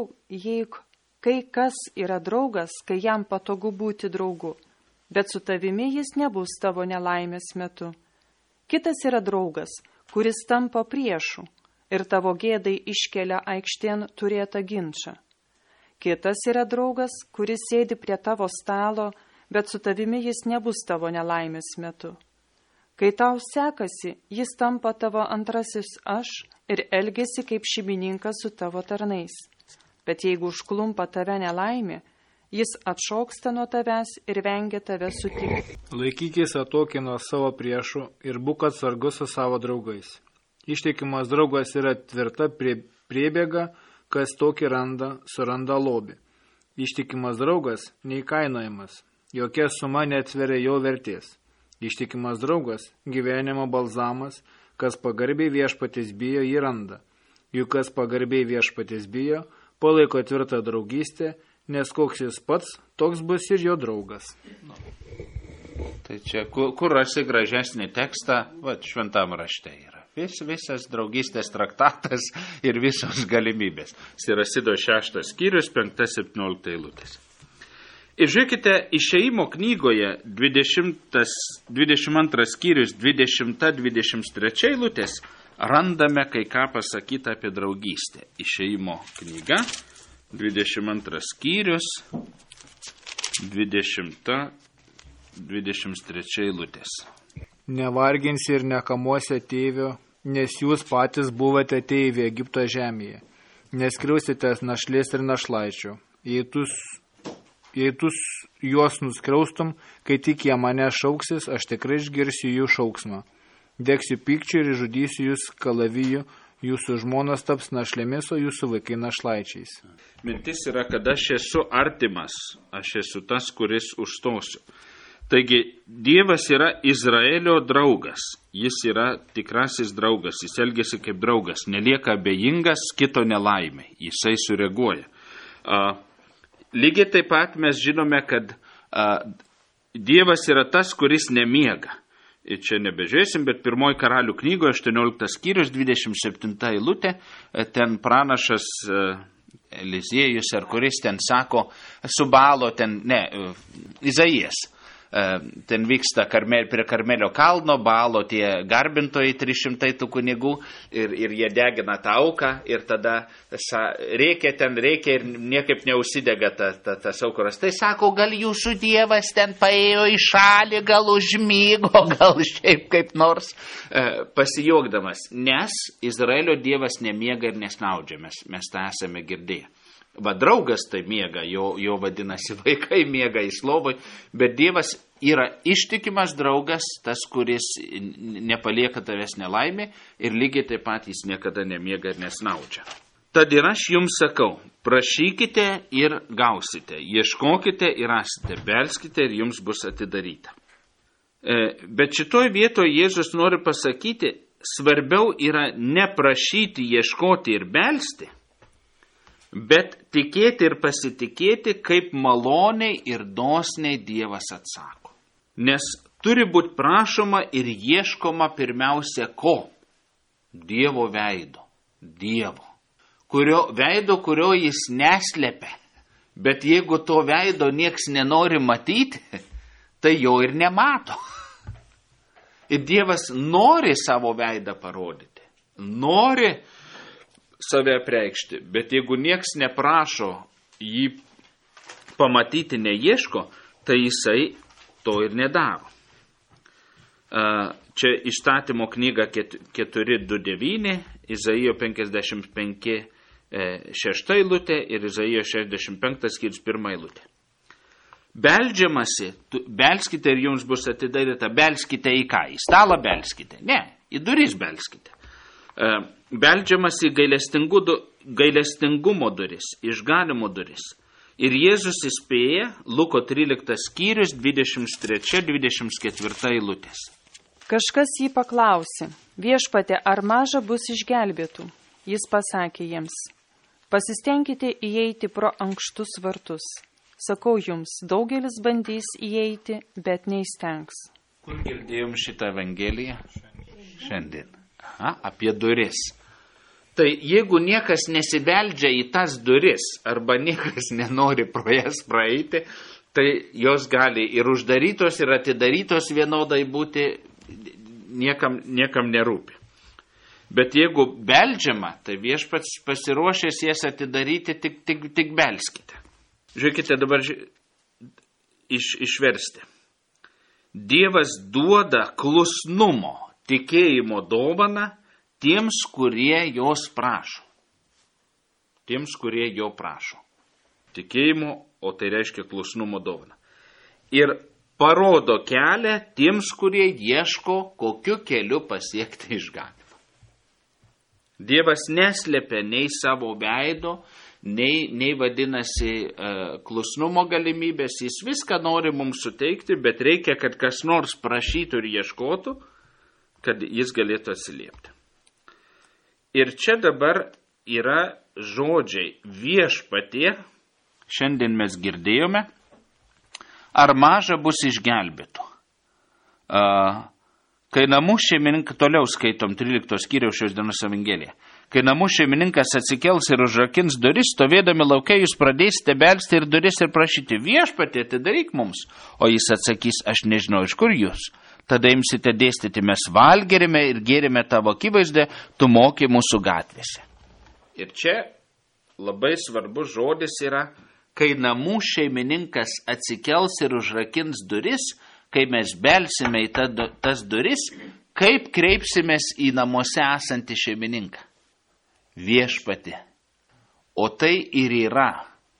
yra draugas, kai jam patogu būti draugu, bet su tavimi jis nebus tavo nelaimės metu. Kitas yra draugas, kuris tampa priešu ir tavo gėdai iškelia aikštėn turėtą ginčą. Kitas yra draugas, kuris sėdi prie tavo stalo, bet su tavimi jis nebus tavo nelaimės metu. Kai tau sekasi, jis tampa tavo antrasis aš ir elgesi kaip šeimininkas su tavo tarnais. Bet jeigu užklumpa tave nelaimė, jis atšoksta nuo tavęs ir vengia tave sutikti. Laikykis atokiai nuo savo priešų ir būk atsargus su savo draugais. Ištikimas draugas yra tvirta priebėga, kas tokį randa, suranda lobį. Ištikimas draugas neįkainojamas, jokia suma neatsveria jo vertės. Ištikimas draugas gyvenimo balzamas, kas pagarbiai viešpaties bijo, jį randa. Juk kas pagarbiai viešpaties bijo, palaiko tvirtą draugystę, nes koks jis pats, toks bus ir jo draugas. Tai čia, kur rasi gražesnį tekstą, šventam rašte yra. Visas draugystės traktatas ir visos galimybės. Sirasido 6 skyrius, 5-17 eilutės. Ir žiūrėkite, Išėjimo knygoje 22 skyrius, 20-23 eilutės randame kai ką pasakyti apie draugystę. Išėjimo knyga, 22 skyrius, 20-23 eilutės. Nevarginsi ir nekamuosi tėvio, nes jūs patys buvote tėvė Egipto žemėje. Neskriausitės našlės ir našlaičių. Jei tu juos nuskriaustum, kai tik jie mane šauksis, aš tikrai išgirsiu jų šauksmą. Degsiu pykčiu ir žudysiu jūs kalaviju, jūsų žmonos taps našlėmis, o jūsų vaikai našlaičiais. Mintis yra, kad aš esu artimas, aš esu tas, kuris užstosiu. Taigi, Dievas yra Izraelio draugas, jis yra tikrasis draugas, jis elgiasi kaip draugas, nelieka abejingas kito nelaimė, jisai sureaguoja. Lygiai taip pat mes žinome, kad Dievas yra tas, kuris nemiega. Ir čia nebežiūrėsim, bet 1 Karalių knygoje 18 skyrius 27 eilutė, ten pranašas Eliziejus, ar kuris ten sako, subalo ten, Izaijas. Ten vyksta prie Karmelio kalno, Baalo tie garbintojai 300 tų kunigų ir jie degina tą auką ir tada reikia ir niekaip neužsidega tas aukuras. Tai sako, gal jūsų Dievas ten paėjo į šalį, gal užmygo, gal šiaip kaip nors pasijuokdamas. Nes Izraelio Dievas nemiega ir nesnaudžia, mes tą esame girdėję. Draugas tai miega, jo vadinasi vaikai miega į lovoj, bet Dievas yra ištikimas draugas, tas, kuris nepalieka tavęs nelaimė ir lygiai taip pat jis niekada nemiega ir nesnaudžia. Tad ir aš jums sakau, prašykite ir gausite, ieškokite ir rasite, belskite ir jums bus atidaryta. Bet šitoj vietoje Jėzus nori pasakyti, svarbiau yra ne prašyti, ieškoti ir belsti, bet tikėti ir pasitikėti, kaip maloniai ir dosniai Dievas atsako. Nes turi būti prašoma ir ieškoma pirmiausia ko? Dievo veido, Dievo. kurio jis neslepia. Bet jeigu to veido nieks nenori matyti, tai jo ir nemato. Ir Dievas nori savo veidą parodyti, nori save apreikšti, bet jeigu nieks neprašo jį pamatyti, neieško, tai jisai to ir nedaro. Čia Įstatymo knyga 4:2-9, Izaijo 55:6 eilutė ir Izaijo 65 skyrius 1 eilutė. Beldžiamasi, belskite ir jums bus atidaryta, belskite į ką? Į stalą belskite? Ne, į duris belskite. Beldžiamasi gailestingumo duris, išganimo duris. Ir Jėzus įspėja, Luko 13 skyrius 23-24 eilutės. Kažkas jį paklausė, viešpatie, ar maža bus išgelbėtų? Jis pasakė jiems, pasistengkite įeiti pro ankštus vartus. Sakau jums, daugelis bandys įeiti, bet neįstengs. Kur girdėjom šitą evangeliją? Šiandien. Apie duris. Tai jeigu niekas nesibeldžia į tas duris, arba niekas nenori pro jas praeiti, tai jos gali ir uždarytos, ir atidarytos vienodai būti, niekam nerūpi. Bet jeigu beldžiama, tai viešpats pasiruošęs jas atidaryti, tik belskite. Žiūrėkite dabar išversti. Dievas duoda klusnumo, tikėjimo dovaną tiems, kurie jos prašo. Tiems, kurie jo prašo. Tikėjimo, o tai reiškia klusnumo dovaną. Ir parodo kelią tiems, kurie ieško, kokiu keliu pasiekti išganymą. Dievas neslėpia nei savo veido, nei vadinasi klusnumo galimybės. Jis viską nori mums suteikti, bet reikia, kad kas nors prašytų ir ieškotų, kad jis galėtų atsiliepti. Ir čia dabar yra žodžiai viešpatie, šiandien mes girdėjome, ar maža bus išgelbėtų. Kai namų šeimininkas, toliau skaitom 13 skyriaus šios dienos evangeliją, kai namų šeimininkas atsikels ir užrakins duris, stovėdami lauke jūs pradėsite belsti ir duris ir prašyti, viešpatie, atidaryk mums, o jis atsakys, aš nežinau, iš kur jūs. Tada imsite dėstyti, mes valgėrime ir gėrime tavo akivaizdę, tu moki mūsų gatvėse. Ir čia labai svarbus žodis yra, kai namų šeimininkas atsikels ir užrakins duris, kai mes belsime į tas duris, kaip kreipsimės į namuose esantį šeimininką? Viešpatį. O tai ir yra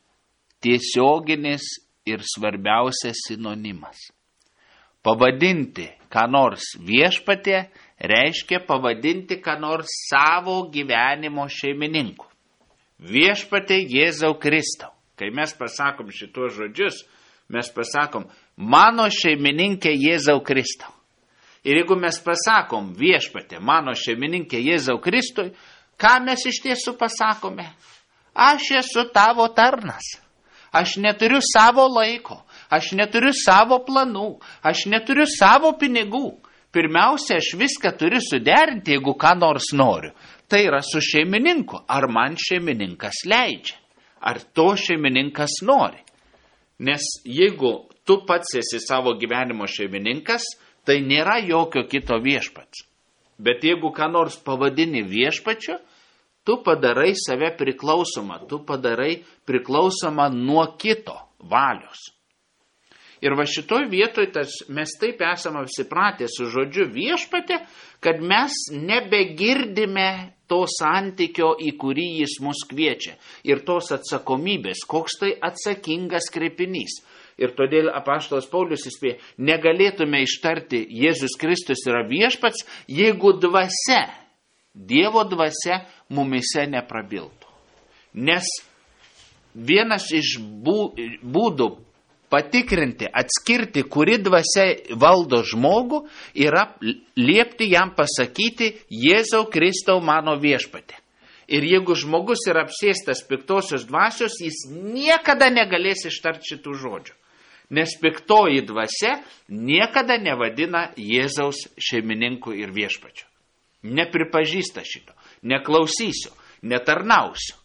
tiesioginis ir svarbiausias sinonimas. Pavadinti ką nors viešpatė reiškia pavadinti ką nors savo gyvenimo šeimininku. Viešpatė Jėzau Kristau. Kai mes pasakom šitos žodžius, mes pasakom, mano šeimininkė Jėzau Kristau. Ir jeigu mes pasakom viešpatė, mano šeimininkė Jėzau Kristui, ką mes iš tiesų pasakome? Aš esu tavo tarnas. Aš neturiu savo laiko. Aš neturiu savo planų. Aš neturiu savo pinigų. Pirmiausia, aš viską turiu suderinti, jeigu ką nors noriu. Tai yra su šeimininku. Ar man šeimininkas leidžia? Ar to šeimininkas nori? Nes jeigu tu pats esi savo gyvenimo šeimininkas, tai nėra jokio kito viešpats. Bet jeigu ką nors pavadini viešpačiu, tu padarai save priklausomą, tu padarai priklausomą nuo kito valios. Ir va šitoj vietoj mes taip esame apsipratę su žodžiu viešpatė, kad mes nebegirdime to santykio, į kurį jis mus kviečia. Ir tos atsakomybės, koks tai atsakingas kreipinys. Ir todėl apaštalas Paulius įspėja, negalėtume ištarti Jėzus Kristus yra viešpats, jeigu dvasia, Dievo dvasia mumise neprabiltų. Nes vienas iš būdų patikrinti, atskirti, kuri dvasia valdo žmogų, yra liepti jam pasakyti Jėzau Kristau mano viešpatė. Ir jeigu žmogus yra apsėstas piktosios dvasios, jis niekada negalės ištarti šitų žodžių. Nes piktoji dvasia niekada nevadina Jėzaus šeimininku ir viešpačiu. Nepripažįsta šito, neklausysiu, netarnausiu.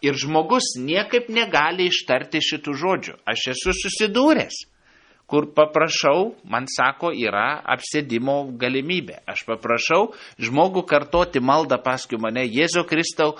Ir žmogus niekaip negali ištarti šitų žodžių. Aš esu susidūręs, kur paprašau, man sako, yra apsėdimo galimybė. Aš paprašau žmogų kartoti maldą paskui mane, Jėzau Kristau,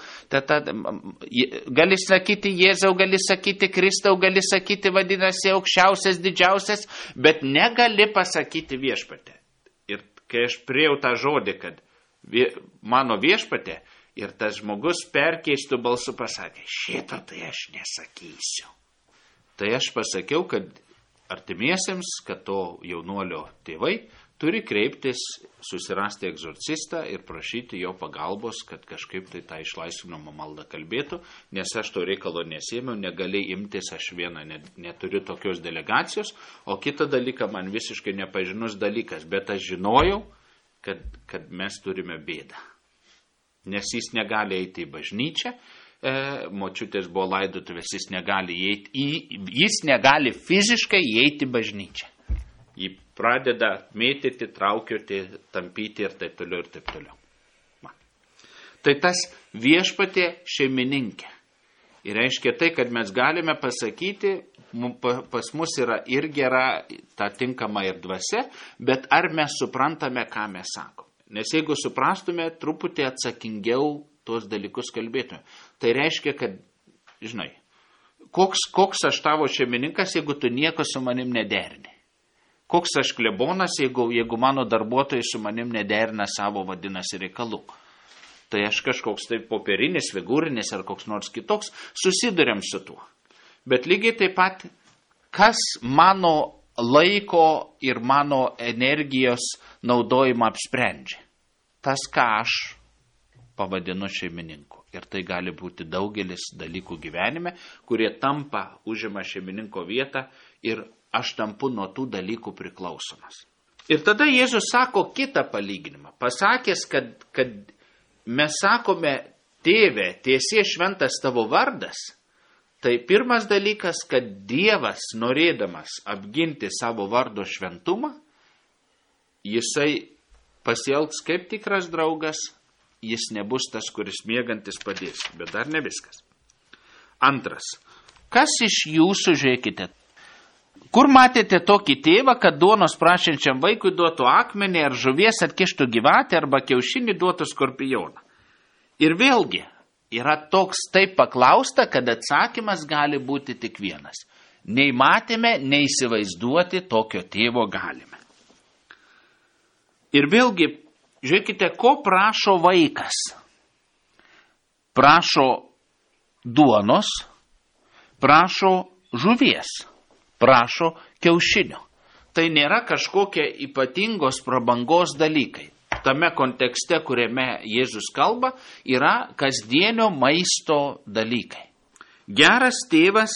gali sakyti Jėzau, gali sakyti Kristau, gali sakyti vadinasi aukščiausias, didžiausias, bet negali pasakyti viešpatė. Ir kai aš priejau tą žodį, kad mano viešpatė, ir tas žmogus perkeistų balsu pasakė, šito tai aš nesakysiu. Tai aš pasakiau, kad artimiesiems, kad to jaunuolio tėvai turi kreiptis, susirasti egzorcistą ir prašyti jo pagalbos, kad kažkaip tai tą išlaisvinimo maldą kalbėtų, nes aš to reikalo nesėmiau, negali imtis, aš vieną neturiu tokios delegacijos, o kitą dalyką man visiškai nepažinus dalykas, bet aš žinojau, kad mes turime bėdą. Nes jis negali eiti į bažnyčią, močiutės buvo laidotuvės, jis negali fiziškai įeiti į bažnyčią. Jį pradeda mėtyti, traukioti, tampyti ir taip toliau ir taip toliau. Tai tas viešpatė šeimininkė. Ir reiškia tai, kad mes galime pasakyti, pas mus yra ir gera, ta tinkama ir dvasia, bet ar mes suprantame, ką mes sakome. Nes jeigu suprastume, truputį atsakingiau tuos dalykus kalbėtume. Tai reiškia, kad, žinai, koks aš tavo šeimininkas, jeigu tu nieko su manim nederini. Koks aš klebonas, jeigu mano darbuotojai su manim nederina savo vadinasi reikalų. Tai aš kažkoks tai popierinis, figūrinis ar koks nors kitoks, susiduriam su tuo. Bet lygiai taip pat, kas mano laiko ir mano energijos naudojimą apsprendžia. Tas, ką aš pavadinu šeimininku. Ir tai gali būti daugelis dalykų gyvenime, kurie užima šeimininko vietą ir aš tampu nuo tų dalykų priklausomas. Ir tada Jėzus sako kitą palyginimą. Pasakęs, kad mes sakome, tėve, tiesie šventas tavo vardas, tai pirmas dalykas, kad Dievas, norėdamas apginti savo vardo šventumą, jisai pasielgs kaip tikras draugas, jis nebus tas, kuris miegantis padės, bet dar ne viskas. Antras, kas iš jūsų, žiūrėkite, kur matėte tokį tėvą, kad duonos prašančiam vaikui duotų akmenį ar žuvies atkištų gyvatę arba kiaušinį duotų skorpioną? Ir vėlgi, yra toks taip paklausta, kad atsakymas gali būti tik vienas. Nei matėme, nei įsivaizduoti tokio tėvo galime. Ir vėlgi, žiūrėkite, ko prašo vaikas. Prašo duonos, prašo žuvies, prašo kiaušinio. Tai nėra kažkokie ypatingos prabangos dalykai. Tame kontekste, kuriame Jėzus kalba, yra kasdienio maisto dalykai. Geras tėvas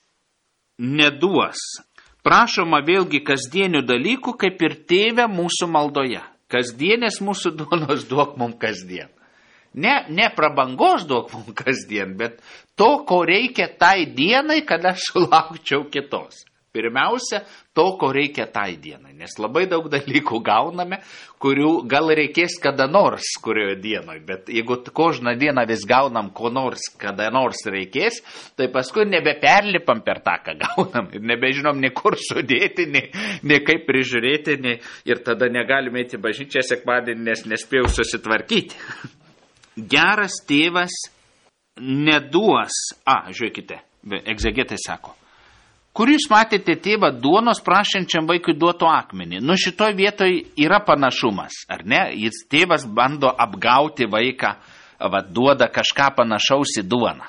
neduos. Prašoma vėlgi kasdienių dalykų, kaip ir tėve mūsų maldoje. Kasdienės mūsų duonos duok mums kasdien. Ne prabangos duok mums kasdien, bet to, ko reikia tai dienai, kad aš sulaukčiau kitos. Pirmiausia, to, ko reikia tai dienai, nes labai daug dalykų gauname, kurių gal reikės kada nors, kurioje dienoje, bet jeigu kožną dieną vis gaunam, ko nors, kada nors reikės, tai paskui nebeperlipam per tą, ką gaunam, ir nebežinom nei kur sudėti, nei kaip prižiūrėti, ir tada negalime eiti bažnyčią sekmadienį, nes nespėjau susitvarkyti. Geras tėvas neduos, žiūrėkite, egzegetai sako, kur jūs matėte tėvą duonos prašančiam vaikui duotų akmenį? Šitoj vietoj yra panašumas, ar ne? Jis tėvas bando apgauti vaiką, duoda kažką panašaus į duoną.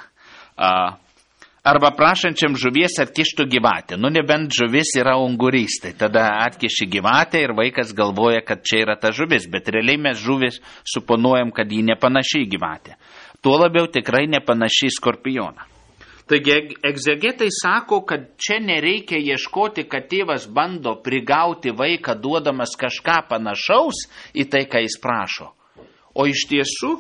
Arba prašančiam žuvies atkištų gyvatę. Nebent žuvis yra ungurys, tai tada atkiši gyvatę ir vaikas galvoja, kad čia yra ta žuvis, bet realiai mes žuvis suponuojam, kad ji nepanašiai gyvatė. Tuo labiau tikrai nepanašiai skorpioną. Taigi egzegetai sako, kad čia nereikia ieškoti, kad tėvas bando prigauti vaiką, duodamas kažką panašaus į tai, ką jis prašo. O iš tiesų,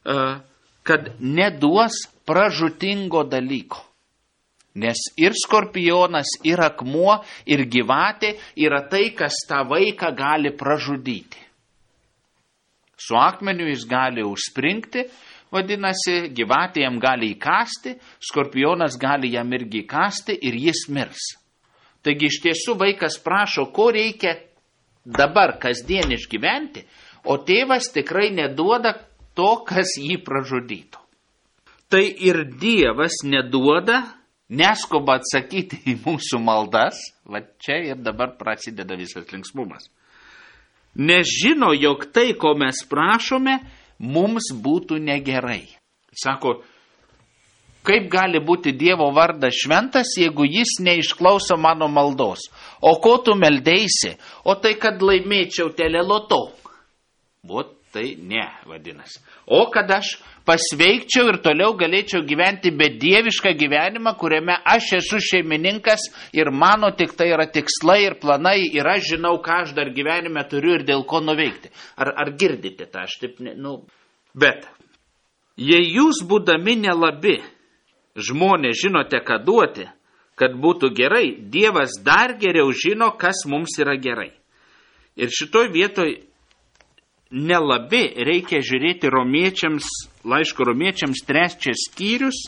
kad neduos pražūtingo dalyko. Nes ir skorpionas, ir akmuo, ir gyvatė yra tai, kas tą vaiką gali pražudyti. Su akmeniu jis gali užspringti, vadinasi, gyvatė jam gali įkasti, skorpionas gali jam irgi įkasti ir jis mirs. Taigi iš tiesų vaikas prašo, ko reikia dabar kasdien išgyventi, o tėvas tikrai neduoda to, kas jį pražudytų. Tai ir Dievas neduoda, neskuba atsakyti į mūsų maldas, va čia ir dabar prasideda visas linksmumas. Nes žino, jog tai, ko mes prašome, mums būtų negerai. Sako, kaip gali būti Dievo vardas šventas, jeigu jis neišklauso mano maldos? O ko tu meldeisi? O tai, kad laimėčiau teleloto. O tai ne, vadinasi. O kad aš pasveikčiau ir toliau galėčiau gyventi bedievišką gyvenimą, kuriame aš esu šeimininkas ir mano tik tai yra tikslai ir planai ir aš žinau, ką aš dar gyvenime turiu ir dėl ko nuveikti. Ar girdite tą? Aš taip, Bet, jei jūs būdami nelabi, žmonės žinote, ką duoti, kad būtų gerai, Dievas dar geriau žino, kas mums yra gerai. Ir šitoj vietoj nelabi reikia žiūrėti laiško romiečiams 3 skyrius,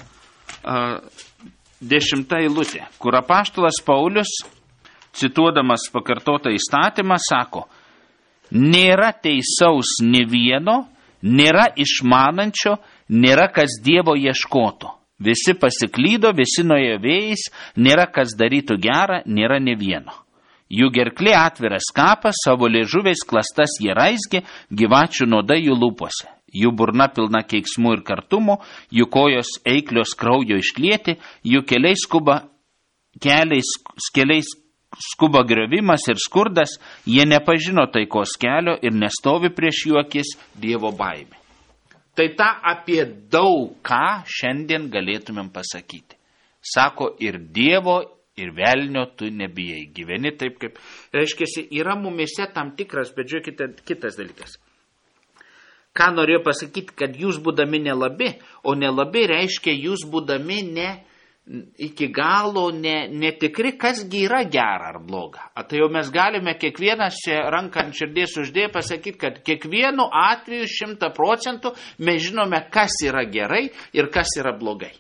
10 eilutė, kur apaštalas Paulius, cituodamas pakartotą įstatymą, sako, nėra teisaus nė vieno, nėra išmanančio, nėra kas Dievo ieškotų. Visi pasiklydo, visi nuėjo vėjais, nėra kas darytų gerą, nėra nė vieno. Jų gerklė atviras kapas, savo liežuviais klastas jie raizgė, gyvačių nuodai jų lūpose. Jų burna pilna keiksmų ir kartumo, jų kojos eiklios kraujo išlieti, jų keliais skuba griovimas ir skurdas, jie nepažino taikos kelio ir nestovi prieš jų akis Dievo baimė. Tai tą apie daug ką šiandien galėtumėm pasakyti. Sako, ir Dievo, ir velnio tu nebijai. Gyveni taip, kaip, reiškia, yra mumise tam tikras, bet žiūrėkite, kitas dalykas. Ką norėjau pasakyti, kad jūs būdami nelabi, o nelabi reiškia jūs būdami iki galo netikri, kasgi yra gera ar bloga. Tai jau mes galime kiekvienas čia ranką ant širdies uždėję pasakyti, kad kiekvienu atveju 100% mes žinome, kas yra gerai ir kas yra blogai.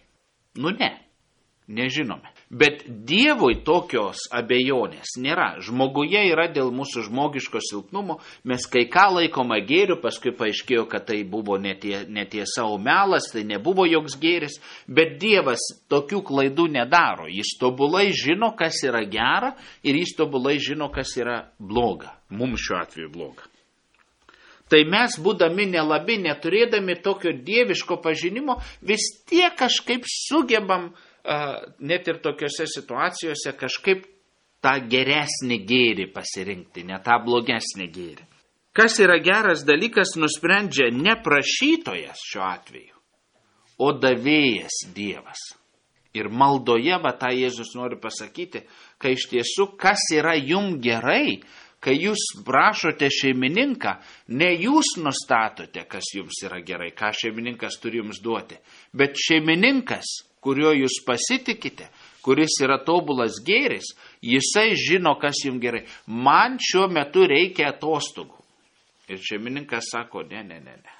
Nežinome. Bet Dievui tokios abejonės nėra. Žmoguje yra dėl mūsų žmogiško silpnumo. Mes kai ką laikoma gėriu, paskui paaiškėjo, kad tai buvo netiesa, o melas, tai nebuvo joks gėris. Bet Dievas tokių klaidų nedaro. Jis tobulai žino, kas yra gera ir jis tobulai žino, kas yra bloga. Mums šiuo atveju bloga. Tai mes, būdami nelabi, neturėdami tokio dieviško pažinimo, vis tiek kažkaip sugebam net ir tokiose situacijose kažkaip tą geresnį gėrį pasirinkti, ne tą blogesnį gėrį. Kas yra geras dalykas, nusprendžia ne prašytojas šiuo atveju, o davėjas Dievas. Ir maldoje, tą Jėzus nori pasakyti, kai iš tiesų, kas yra jum gerai, kai jūs prašote šeimininką, ne jūs nustatote, kas jums yra gerai, ką šeimininkas turi jums duoti, bet šeimininkas, kuriuo jūs pasitikite, kuris yra tobulas gėris, jisai žino, kas jums gerai. Man šiuo metu reikia atostogų. Ir šeimininkas sako, ne,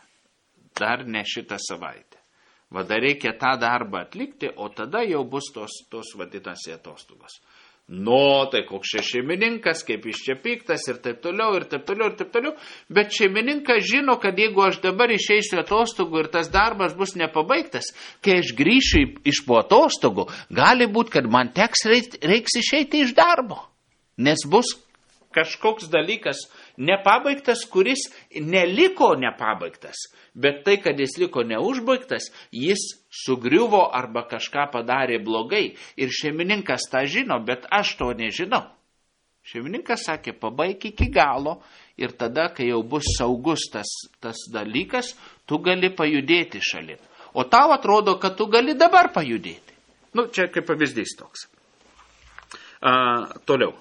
dar ne šitą savaitę. Dar reikia tą darbą atlikti, o tada jau bus tos vadinasi atostogos. Tai koks čia šeimininkas, kaip iš čia piktas ir taip toliau, ir taip toliau, ir taip toliau. Bet šeimininkas žino, kad jeigu aš dabar išeisiu atostogų ir tas darbas bus nepabaigtas, kai aš grįšiu iš po atostogų, gali būti, kad man reiks išeiti iš darbo. Nes bus kažkoks dalykas nepabaigtas, kuris neliko nepabaigtas. Bet tai, kad jis liko neužbaigtas, jis sugriuvo arba kažką padarė blogai. Ir šeimininkas tą žino, bet aš to nežinau. Šeimininkas sakė, pabaik iki galo ir tada, kai jau bus saugus tas dalykas, tu gali pajudėti šalin. O tau atrodo, kad tu gali dabar pajudėti. Čia kaip pavyzdys toks. Toliau.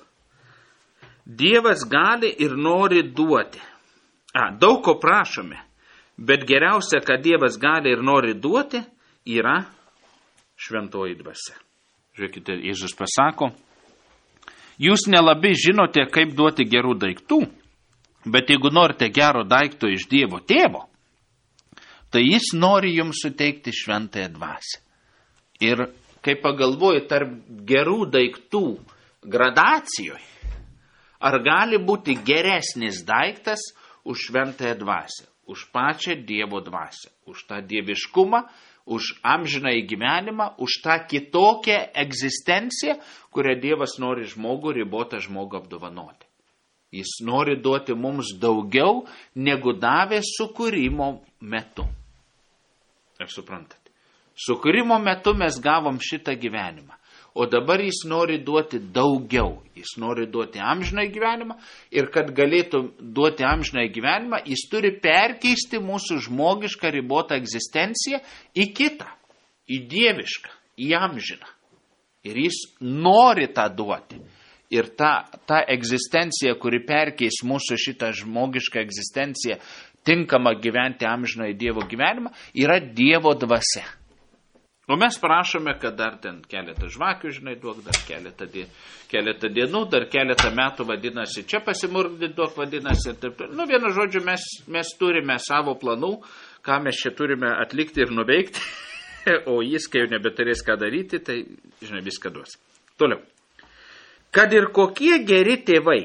Dievas gali ir nori duoti. Daug ko prašome, bet geriausia, kad Dievas gali ir nori duoti, yra šventoji dvasia. Žiūrėkite, Jėzus pasako, jūs nelabai žinote, kaip duoti gerų daiktų, bet jeigu norite gero daikto iš Dievo tėvo, tai jis nori jums suteikti šventąją dvasią. Ir kai pagalvoju, tarp gerų daiktų gradacijoje, ar gali būti geresnis daiktas už šventąją dvasią, už pačią Dievo dvasią, už tą dieviškumą, už amžinąjį gyvenimą, už tą kitokią egzistenciją, kurią Dievas nori žmogų, ribotą žmogų apdovanoti. Jis nori duoti mums daugiau, negu davė sukūrimo metu. Ar suprantate? Sukūrimo metu mes gavom šitą gyvenimą, o dabar jis nori duoti daugiau. Jis nori duoti amžinąjį gyvenimą ir kad galėtų duoti amžinąjį gyvenimą, jis turi perkeisti mūsų žmogišką ribotą egzistenciją į kitą, į dievišką, į amžiną. Ir jis nori tą duoti. Ir ta egzistencija, kuri perkeis mūsų šitą žmogišką egzistenciją, tinkama gyventi amžinąjį Dievo gyvenimą, yra Dievo dvasia. O mes prašome, kad dar ten keletą žvakių, duok, dar keletą dienų, dar keletą metų, vadinasi, čia pasimurkdyti duok, vadinasi, ir taip. Vienu žodžiu, mes turime savo planų, ką mes čia turime atlikti ir nuveikti, o jis, kai jau nebeturės ką daryti, tai, viską duos. Toliau. Kad ir kokie geri tėvai,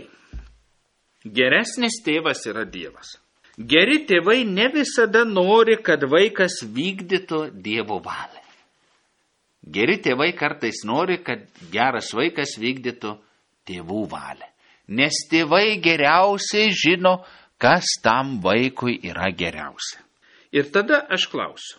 geresnis tėvas yra Dievas. Geri tėvai ne visada nori, kad vaikas vykdytų Dievo valią. Geri tėvai kartais nori, kad geras vaikas vykdytų tėvų valią. Nes tėvai geriausiai žino, kas tam vaikui yra geriausia. Ir tada aš klausiu.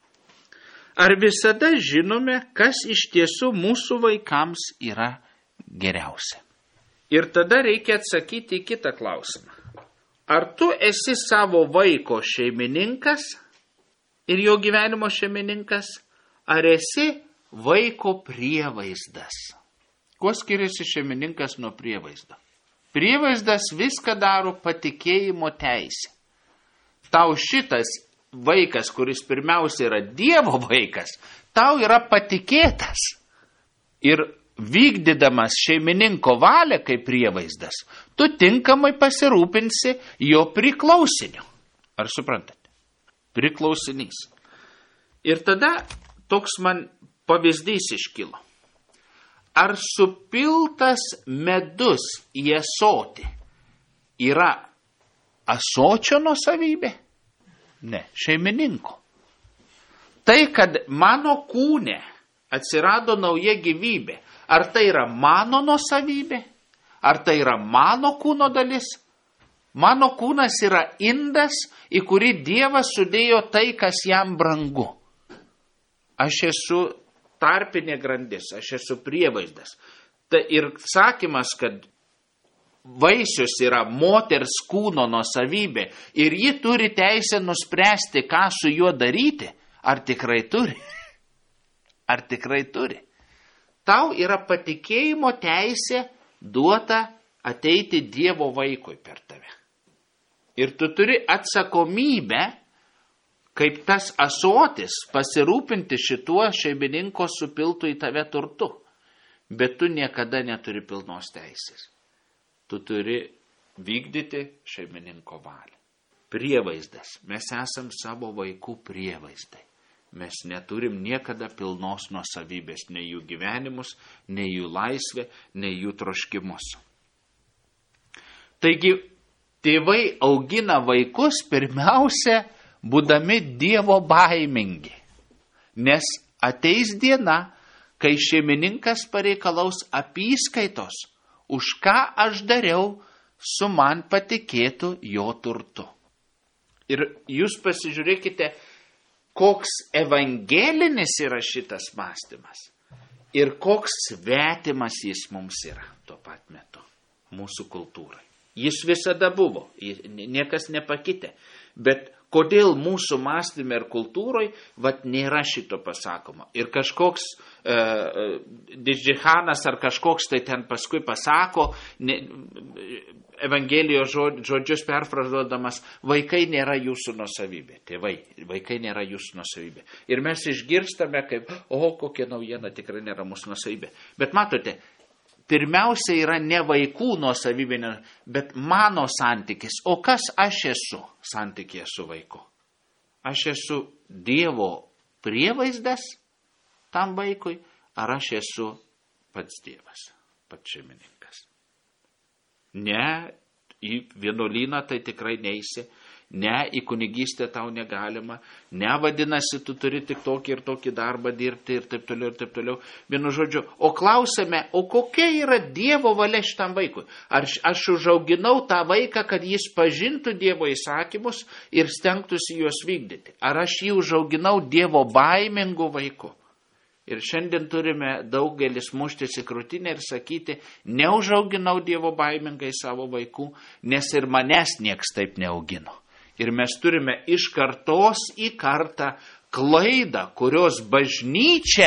Ar visada žinome, kas iš tiesų mūsų vaikams yra geriausia? Ir tada reikia atsakyti į kitą klausimą. Ar tu esi savo vaiko šeimininkas ir jo gyvenimo šeimininkas, ar esi vaiko prievaizdas? Kuo skiriasi šeimininkas nuo prievaizdo? Prievaizdas viską daro patikėjimo teisė. Tau šitas vaikas, kuris pirmiausia yra Dievo vaikas, tau yra patikėtas. Ir vykdydamas šeimininko valią kaip prievaizdas, tu tinkamai pasirūpinsi jo priklausiniu. Ar suprantate? Priklausinys. Ir tada toks man pavyzdys iškilo. Ar supiltas medus į ąsotį yra ąsočio nuosavybė? Ne, šeimininko. Tai, kad mano kūne atsirado nauja gyvybė, ar tai yra mano nuosavybė? Ar tai yra mano kūno dalis? Mano kūnas yra indas, į kurį Dievas sudėjo tai, kas jam brangu. Aš esu tarpinė grandis, aš esu prievaizdas. Ir sakymas, kad vaisius yra moters kūno nuosavybė ir ji turi teisę nuspręsti, ką su juo daryti, ar tikrai turi? Ar tikrai turi? Tau yra patikėjimo teisė duota ateiti Dievo vaikui per tave. Ir tu turi atsakomybę, kaip tas ąsotis, pasirūpinti šituo šeimininko supiltų į tave turtu. Bet tu niekada neturi pilnos teisės. Tu turi vykdyti šeimininko valią. Prievaizdas. Mes esam savo vaikų prievaizdai. Mes neturim niekada pilnos nuosavybės, nei jų gyvenimus, nei jų laisvę, nei jų troškimus. Taigi, tėvai augina vaikus pirmiausia, būdami Dievo baimingi, nes ateis diena, kai šeimininkas pareikalaus apyskaitos, už ką aš dariau su man patikėtų jo turtu. Ir jūs pasižiūrėkite, koks evangelinis yra šitas mąstymas ir koks svetimas jis mums yra tuo pat metu, mūsų kultūrai. Jis visada buvo, niekas nepakitė, bet kodėl mūsų mąstyme ir kultūroje nėra šito pasakoma. Ir kažkoks Didžihanas ar kažkoks tai ten paskui pasako, Evangelijos žodžius perfrazuodamas, vaikai nėra jūsų nuosavybė. Tėvai, vaikai nėra jūsų nuosavybė. Ir mes išgirstame kaip, kokia naujiena, tikrai nėra mūsų nuosavybė. Bet matote, pirmiausia yra ne vaikų nuosavybė, bet mano santykis. O kas aš esu santykėje su vaiku? aš esu Dievo prievaizdas tam vaikui, ar aš esu pats Dievas, pats šeimininkas. Ne, į vienuolyną tai tikrai neisi, ne, į kunigystę tau negalima, ne, vadinasi, tu turi tik tokį ir tokį darbą dirbti ir taip toliau, ir taip toliau. Vienu žodžiu, o klausime, o kokia yra Dievo valia šitam vaikui? Ar aš užauginau tą vaiką, kad jis pažintų Dievo įsakymus ir stengtųsi juos vykdyti? Ar aš jį užauginau Dievo baimingų vaikų? Ir šiandien turime daugelis muštis į krūtinę ir sakyti, neužauginau Dievo baimingai savo vaikų, nes ir manęs nieks taip neaugino. Ir mes turime iš kartos į kartą klaidą, kurios bažnyčia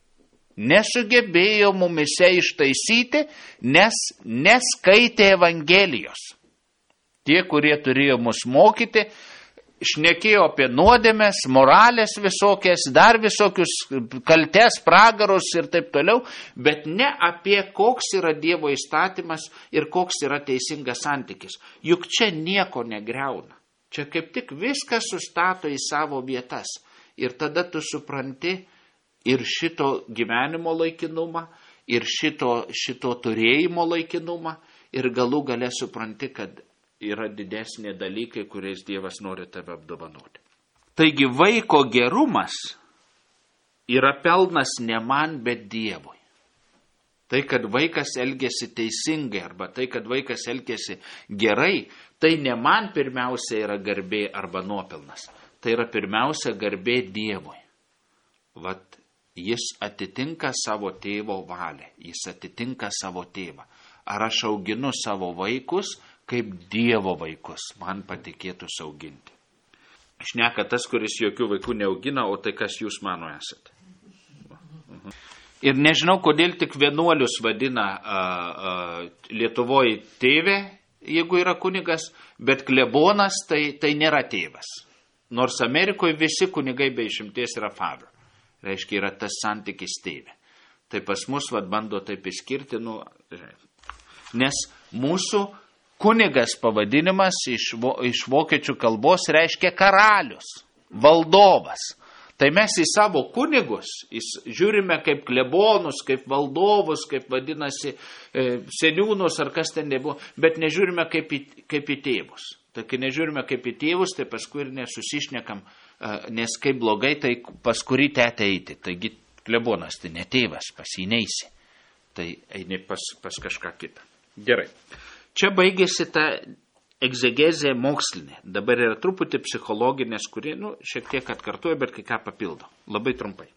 nesugebėjo mumise ištaisyti, nes neskaitė Evangelijos. Tie, kurie turėjo mus mokyti, šnekėjo apie nuodėmes, moralės visokias, dar visokius kaltes, pragarus ir taip toliau, bet ne apie koks yra Dievo įstatymas ir koks yra teisingas santykis. Juk čia nieko negriauna. Čia kaip tik viskas sustato į savo vietas. Ir tada tu supranti ir šito gyvenimo laikinumą, ir šito turėjimo laikinumą, ir galų gale supranti, kad yra didesnė dalykai, kuriais Dievas nori tave apdovanoti. Taigi vaiko gerumas yra pelnas ne man, bet Dievui. Tai, kad vaikas elgiasi teisingai, arba tai, kad vaikas elgiasi gerai, tai ne man pirmiausia yra garbė arba nuopelnas. Tai yra pirmiausia garbė Dievui. Vat jis atitinka savo tėvo valią, jis atitinka savo tėvą. Ar aš auginu savo vaikus, kaip Dievo vaikus man patikėtus auginti. Šneka tas, kuris jokių vaikų neaugina, o tai kas jūs mano esate. Ir nežinau, kodėl tik vienuolius vadina Lietuvoje tėvė, jeigu yra kunigas, bet klebonas tai nėra tėvas. Nors Amerikoje visi kunigai be išimties yra father. Reiškia, yra tas santykis tėvė. Tai pas mus bando taip išskirti, nes mūsų kunigas pavadinimas iš vokiečių kalbos reiškia karalius, valdovas. Tai mes į savo kunigus žiūrime kaip klebonus, kaip valdovus, kaip vadinasi seniūnus ar kas ten nebuvo, bet nežiūrime kaip į tėvus. Tai kai nežiūrime kaip į tėvus, tai paskui ir nesusišnekam, nes kaip blogai, tai pas kurį tetę eiti. Taigi klebonas tai ne tėvas, pas jį neisi. Tai eini pas kažką kitą. Gerai. Čia baigėsi ta egzegezė mokslinė. Dabar yra truputį psichologinės, kurie, šiek tiek atkartoja, bet kai ką papildo. Labai trumpai.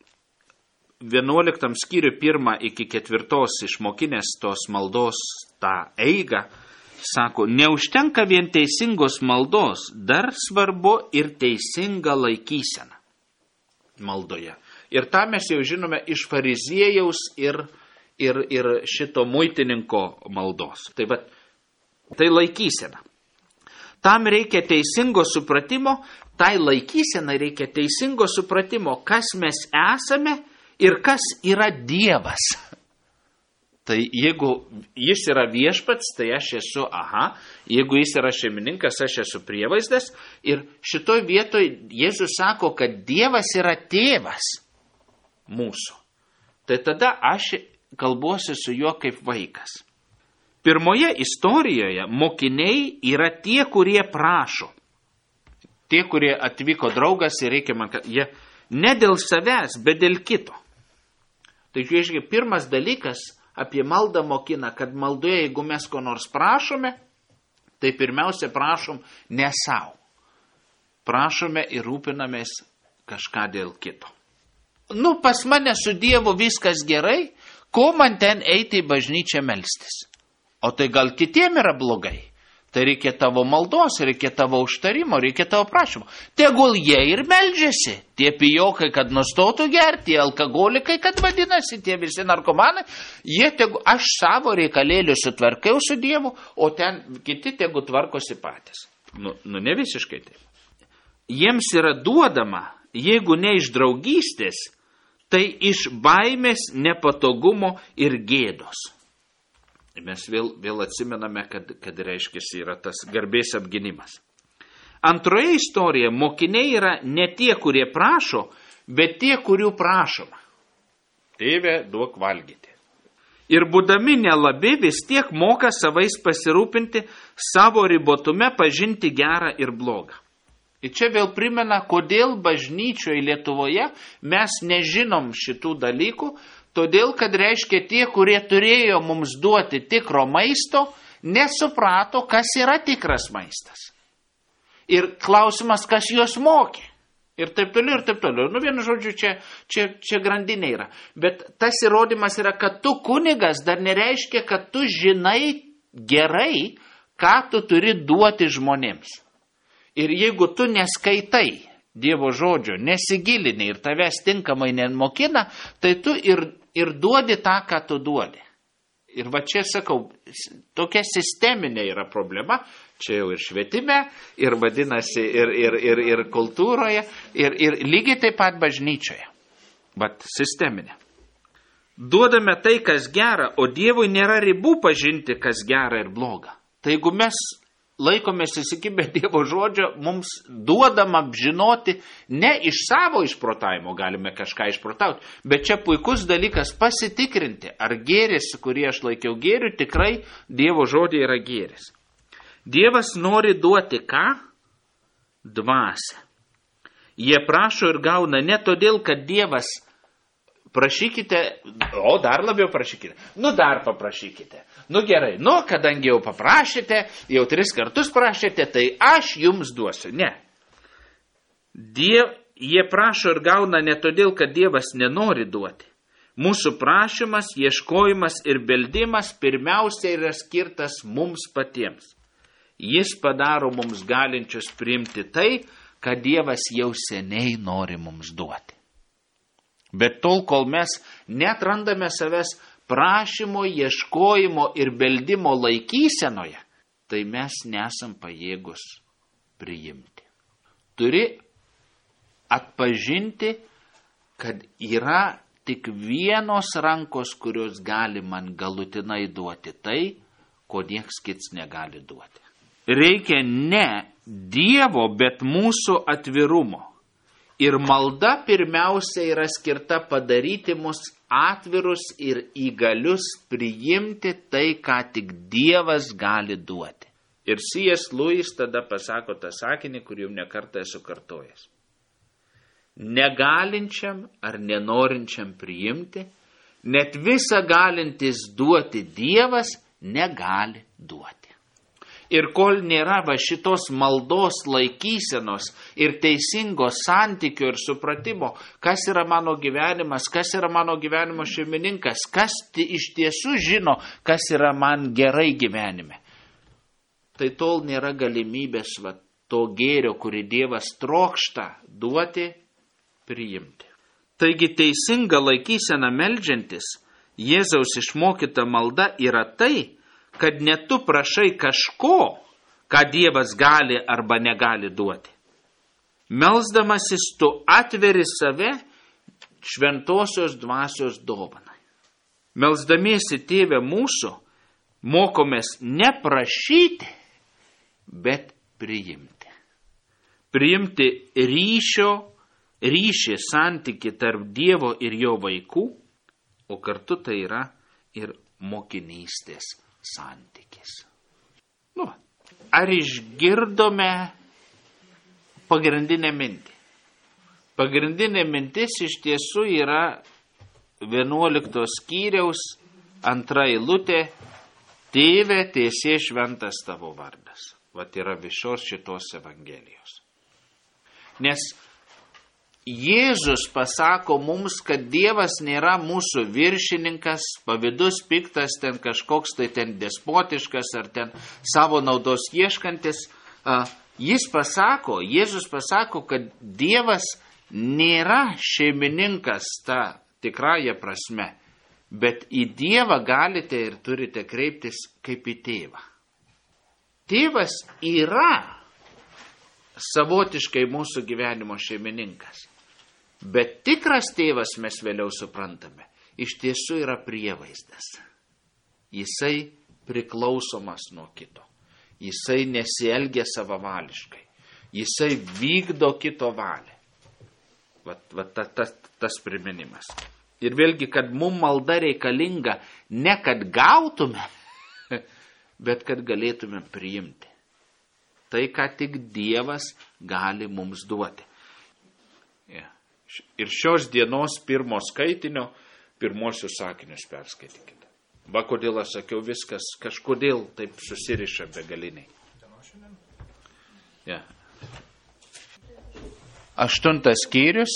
11 skyrių 1 iki 4 išmokinės tos maldos tą eigą, sako, neužtenka vien teisingos maldos, dar svarbu ir teisinga laikysena maldoje. Ir tą mes jau žinome iš fariziejaus ir šito muitininko maldos. Tai laikysena. Tam reikia teisingo supratimo, tai laikysena reikia teisingo supratimo, kas mes esame ir kas yra Dievas. Tai jeigu jis yra viešpats, tai aš esu jeigu jis yra šeimininkas, aš esu prievaizdas. Ir šitoj vietoj Jėzus sako, kad Dievas yra tėvas mūsų. Tai tada aš kalbuosi su juo kaip vaikas. Pirmoje istorijoje mokiniai yra tie, kurie prašo. Tie, kurie atvyko draugas ir reikia man, kad jie ne dėl savęs, bet dėl kito. Tai žiūrėkime, pirmas dalykas apie maldą mokina, kad maldoje, jeigu mes ko nors prašome, tai pirmiausia prašom ne savo. Prašome ir rūpinamės kažką dėl kito. Pas mane su Dievu viskas gerai, ko man ten eiti į bažnyčią melstis? O tai gal kitiem yra blogai? Tai reikia tavo maldos, reikia tavo užtarimo, reikia tavo prašymo. Tegul jie ir meldžiasi. Tie pijokai, kad nustotų gerti, tie alkoholikai, kad vadinasi, tie visi narkomanai, aš savo reikalėlių sutvarkiau su Dievu, o ten kiti tegu tvarkosi patys. Ne visiškai taip. Jiems yra duodama, jeigu ne iš draugystės, tai iš baimės, nepatogumo ir gėdos. Mes vėl atsimename, kad reiškia yra tas garbės apgynimas. Antroje istorijoje mokiniai yra ne tie, kurie prašo, bet tie, kurių prašoma. Tėve, duok valgyti. Ir būdami nelabi vis tiek moka savais pasirūpinti, savo ribotume pažinti gerą ir blogą. Ir čia vėl primena, kodėl bažnyčioje Lietuvoje mes nežinom šitų dalykų, todėl, kad reiškia tie, kurie turėjo mums duoti tikro maisto, nesuprato, kas yra tikras maistas. Ir klausimas, kas juos mokė. Ir taip toliau, ir taip toliau. Vienu žodžiu, čia grandinė yra. Bet tas įrodymas yra, kad tu kunigas dar nereiškia, kad tu žinai gerai, ką tu turi duoti žmonėms. Ir jeigu tu neskaitai Dievo žodžio, nesigilini ir tavęs tinkamai nemokina, tai tu ir duodi tą, ką tu duodi. Ir va čia sakau, tokia sisteminė yra problema, čia jau ir švietime, ir vadinasi, ir kultūroje, ir lygiai taip pat bažnyčioje. Bet sisteminė. Duodame tai, kas gera, o Dievui nėra ribų pažinti, kas gera ir bloga. Tai jeigu mes laikomės įsikibę Dievo žodžio, mums duodama žinoti, ne iš savo išprotavimo galime kažką išprotauti, bet čia puikus dalykas pasitikrinti, ar gėris, kurį aš laikiau gėriu, tikrai Dievo žodė yra gėris. Dievas nori duoti ką? Dvasią. Jie prašo ir gauna ne todėl, kad Dievas prašykite, o dar labiau prašykite, dar paprašykite. Gerai, kadangi jau paprašėte, jau 3 kartus prašėte, tai aš jums duosiu. Ne. Jie prašo ir gauna ne todėl, kad Dievas nenori duoti. Mūsų prašymas, ieškojimas ir beldimas pirmiausia yra skirtas mums patiems. Jis padaro mums galinčius priimti tai, kad Dievas jau seniai nori mums duoti. Bet tol, kol mes neatrandame savęs prašymo, ieškojimo ir beldimo laikysenoje, tai mes nesam pajėgus priimti. Turi atpažinti, kad yra tik vienos rankos, kurios gali man galutinai duoti tai, ko nieks kits negali duoti. Reikia ne Dievo, bet mūsų atvirumo. Ir malda pirmiausia yra skirta padaryti mus atvirus ir įgalius priimti tai, ką tik Dievas gali duoti. Ir C.S. Lewis tada pasako tą sakinį, kurį jau nekartą esu kartojęs. Negalinčiam ar nenorinčiam priimti, net visa galintis duoti Dievas negali duoti. Ir kol nėra šitos maldos laikysenos ir teisingo santykio ir supratimo, kas yra mano gyvenimas, kas yra mano gyvenimo šeimininkas, kas iš tiesų žino, kas yra man gerai gyvenime, tai tol nėra galimybės to gėrio, kurį Dievas trokšta duoti, priimti. Taigi teisinga laikysena meldžiantis, Jėzaus išmokyta malda yra tai, kad ne tu prašai kažko, ką Dievas gali arba negali duoti. Melsdamasis tu atveri save šventosios dvasios dovanai. Melsdamiesi Tėve mūsų, mokomės ne prašyti, bet priimti. Priimti ryšį santyki tarp Dievo ir jo vaikų, o kartu tai yra ir mokinystės santykis. Ar išgirdome pagrindinę mintį? Pagrindinė mintis iš tiesų yra 11 skyriaus 2 eilutė: Tėve, teesie šventas tavo vardas. Vat yra visos šitos evangelijos. Nes Jėzus pasako mums, kad Dievas nėra mūsų viršininkas, pavydus, piktas, ten kažkoks tai ten despotiškas ar ten savo naudos ieškantis. Jėzus pasako, kad Dievas nėra šeimininkas ta tikrąja prasme, bet į Dievą galite ir turite kreiptis kaip į tėvą. Tėvas yra savotiškai mūsų gyvenimo šeimininkas. Bet tikras tėvas, mes vėliau suprantame, iš tiesų yra prievaizdas. Jisai priklausomas nuo kito. Jisai nesielgia savavališkai. Jisai vykdo kito valią. Tas priminimas. Ir vėlgi, kad mums malda reikalinga ne kad gautume, bet kad galėtume priimti. Tai, ką tik Dievas gali mums duoti. Ir šios dienos pirmo skaitinio pirmosius sakinius perskaitykite. Va, kodėl aš sakiau, viskas kažkodėl taip susiriša begaliniai. 8 skyrius,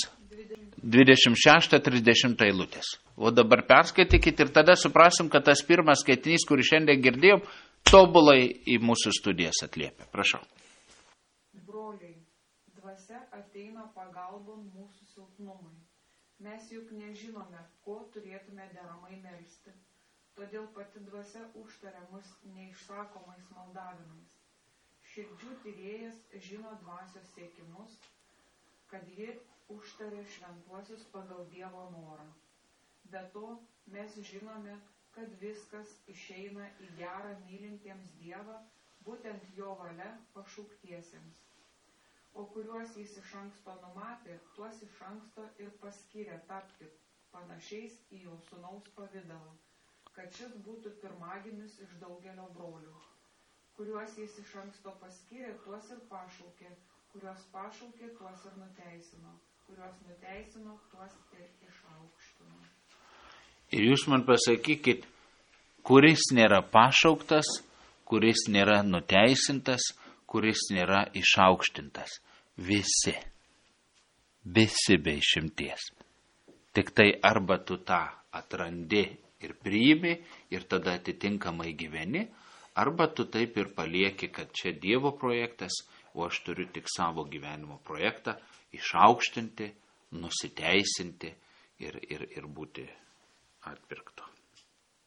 26-30 eilutės. O dabar perskaitykite ir tada suprasim, kad tas pirmas skaitinys, kurį šiandien girdėjom, tobulai į mūsų studijas atliepia. Prašau. Broliai, dvasia ateina pagalbon mūsų silpnumui. Mes juk nežinome, ko turėtume deramai melsti. Todėl pati dvasia užtaria mus neišsakomais maldavimais. Širdžių tyrėjas žino dvasios siekimus, kad ji užtaria šventuosius pagal Dievo norą. Be to, mes žinome, kad viskas išeina į gerą mylintiems Dievą, būtent jo valia pašauktiesiems. O kuriuos jis iš anksto numatė, tuos iš anksto ir paskyrė tapti panašiais į jo sūnaus pavidalą, kad šis būtų pirmagimis iš daugelio brolių. Kuriuos jis iš anksto paskyrė, tuos ir pašaukė, kuriuos pašaukė, tuos ir nuteisino, kuriuos nuteisino, tuos ir išaukštino. Ir jūs man pasakykit, kuris nėra pašauktas, kuris nėra nuteisintas, kuris nėra išaukštintas. Visi. Visi be išimties. Tik tai arba tu tą atrandi ir priimi ir tada atitinkamai gyveni, arba tu taip ir palieki, kad čia Dievo projektas, o aš turiu tik savo gyvenimo projektą išaukštinti, nusiteisinti ir būti atpirkto.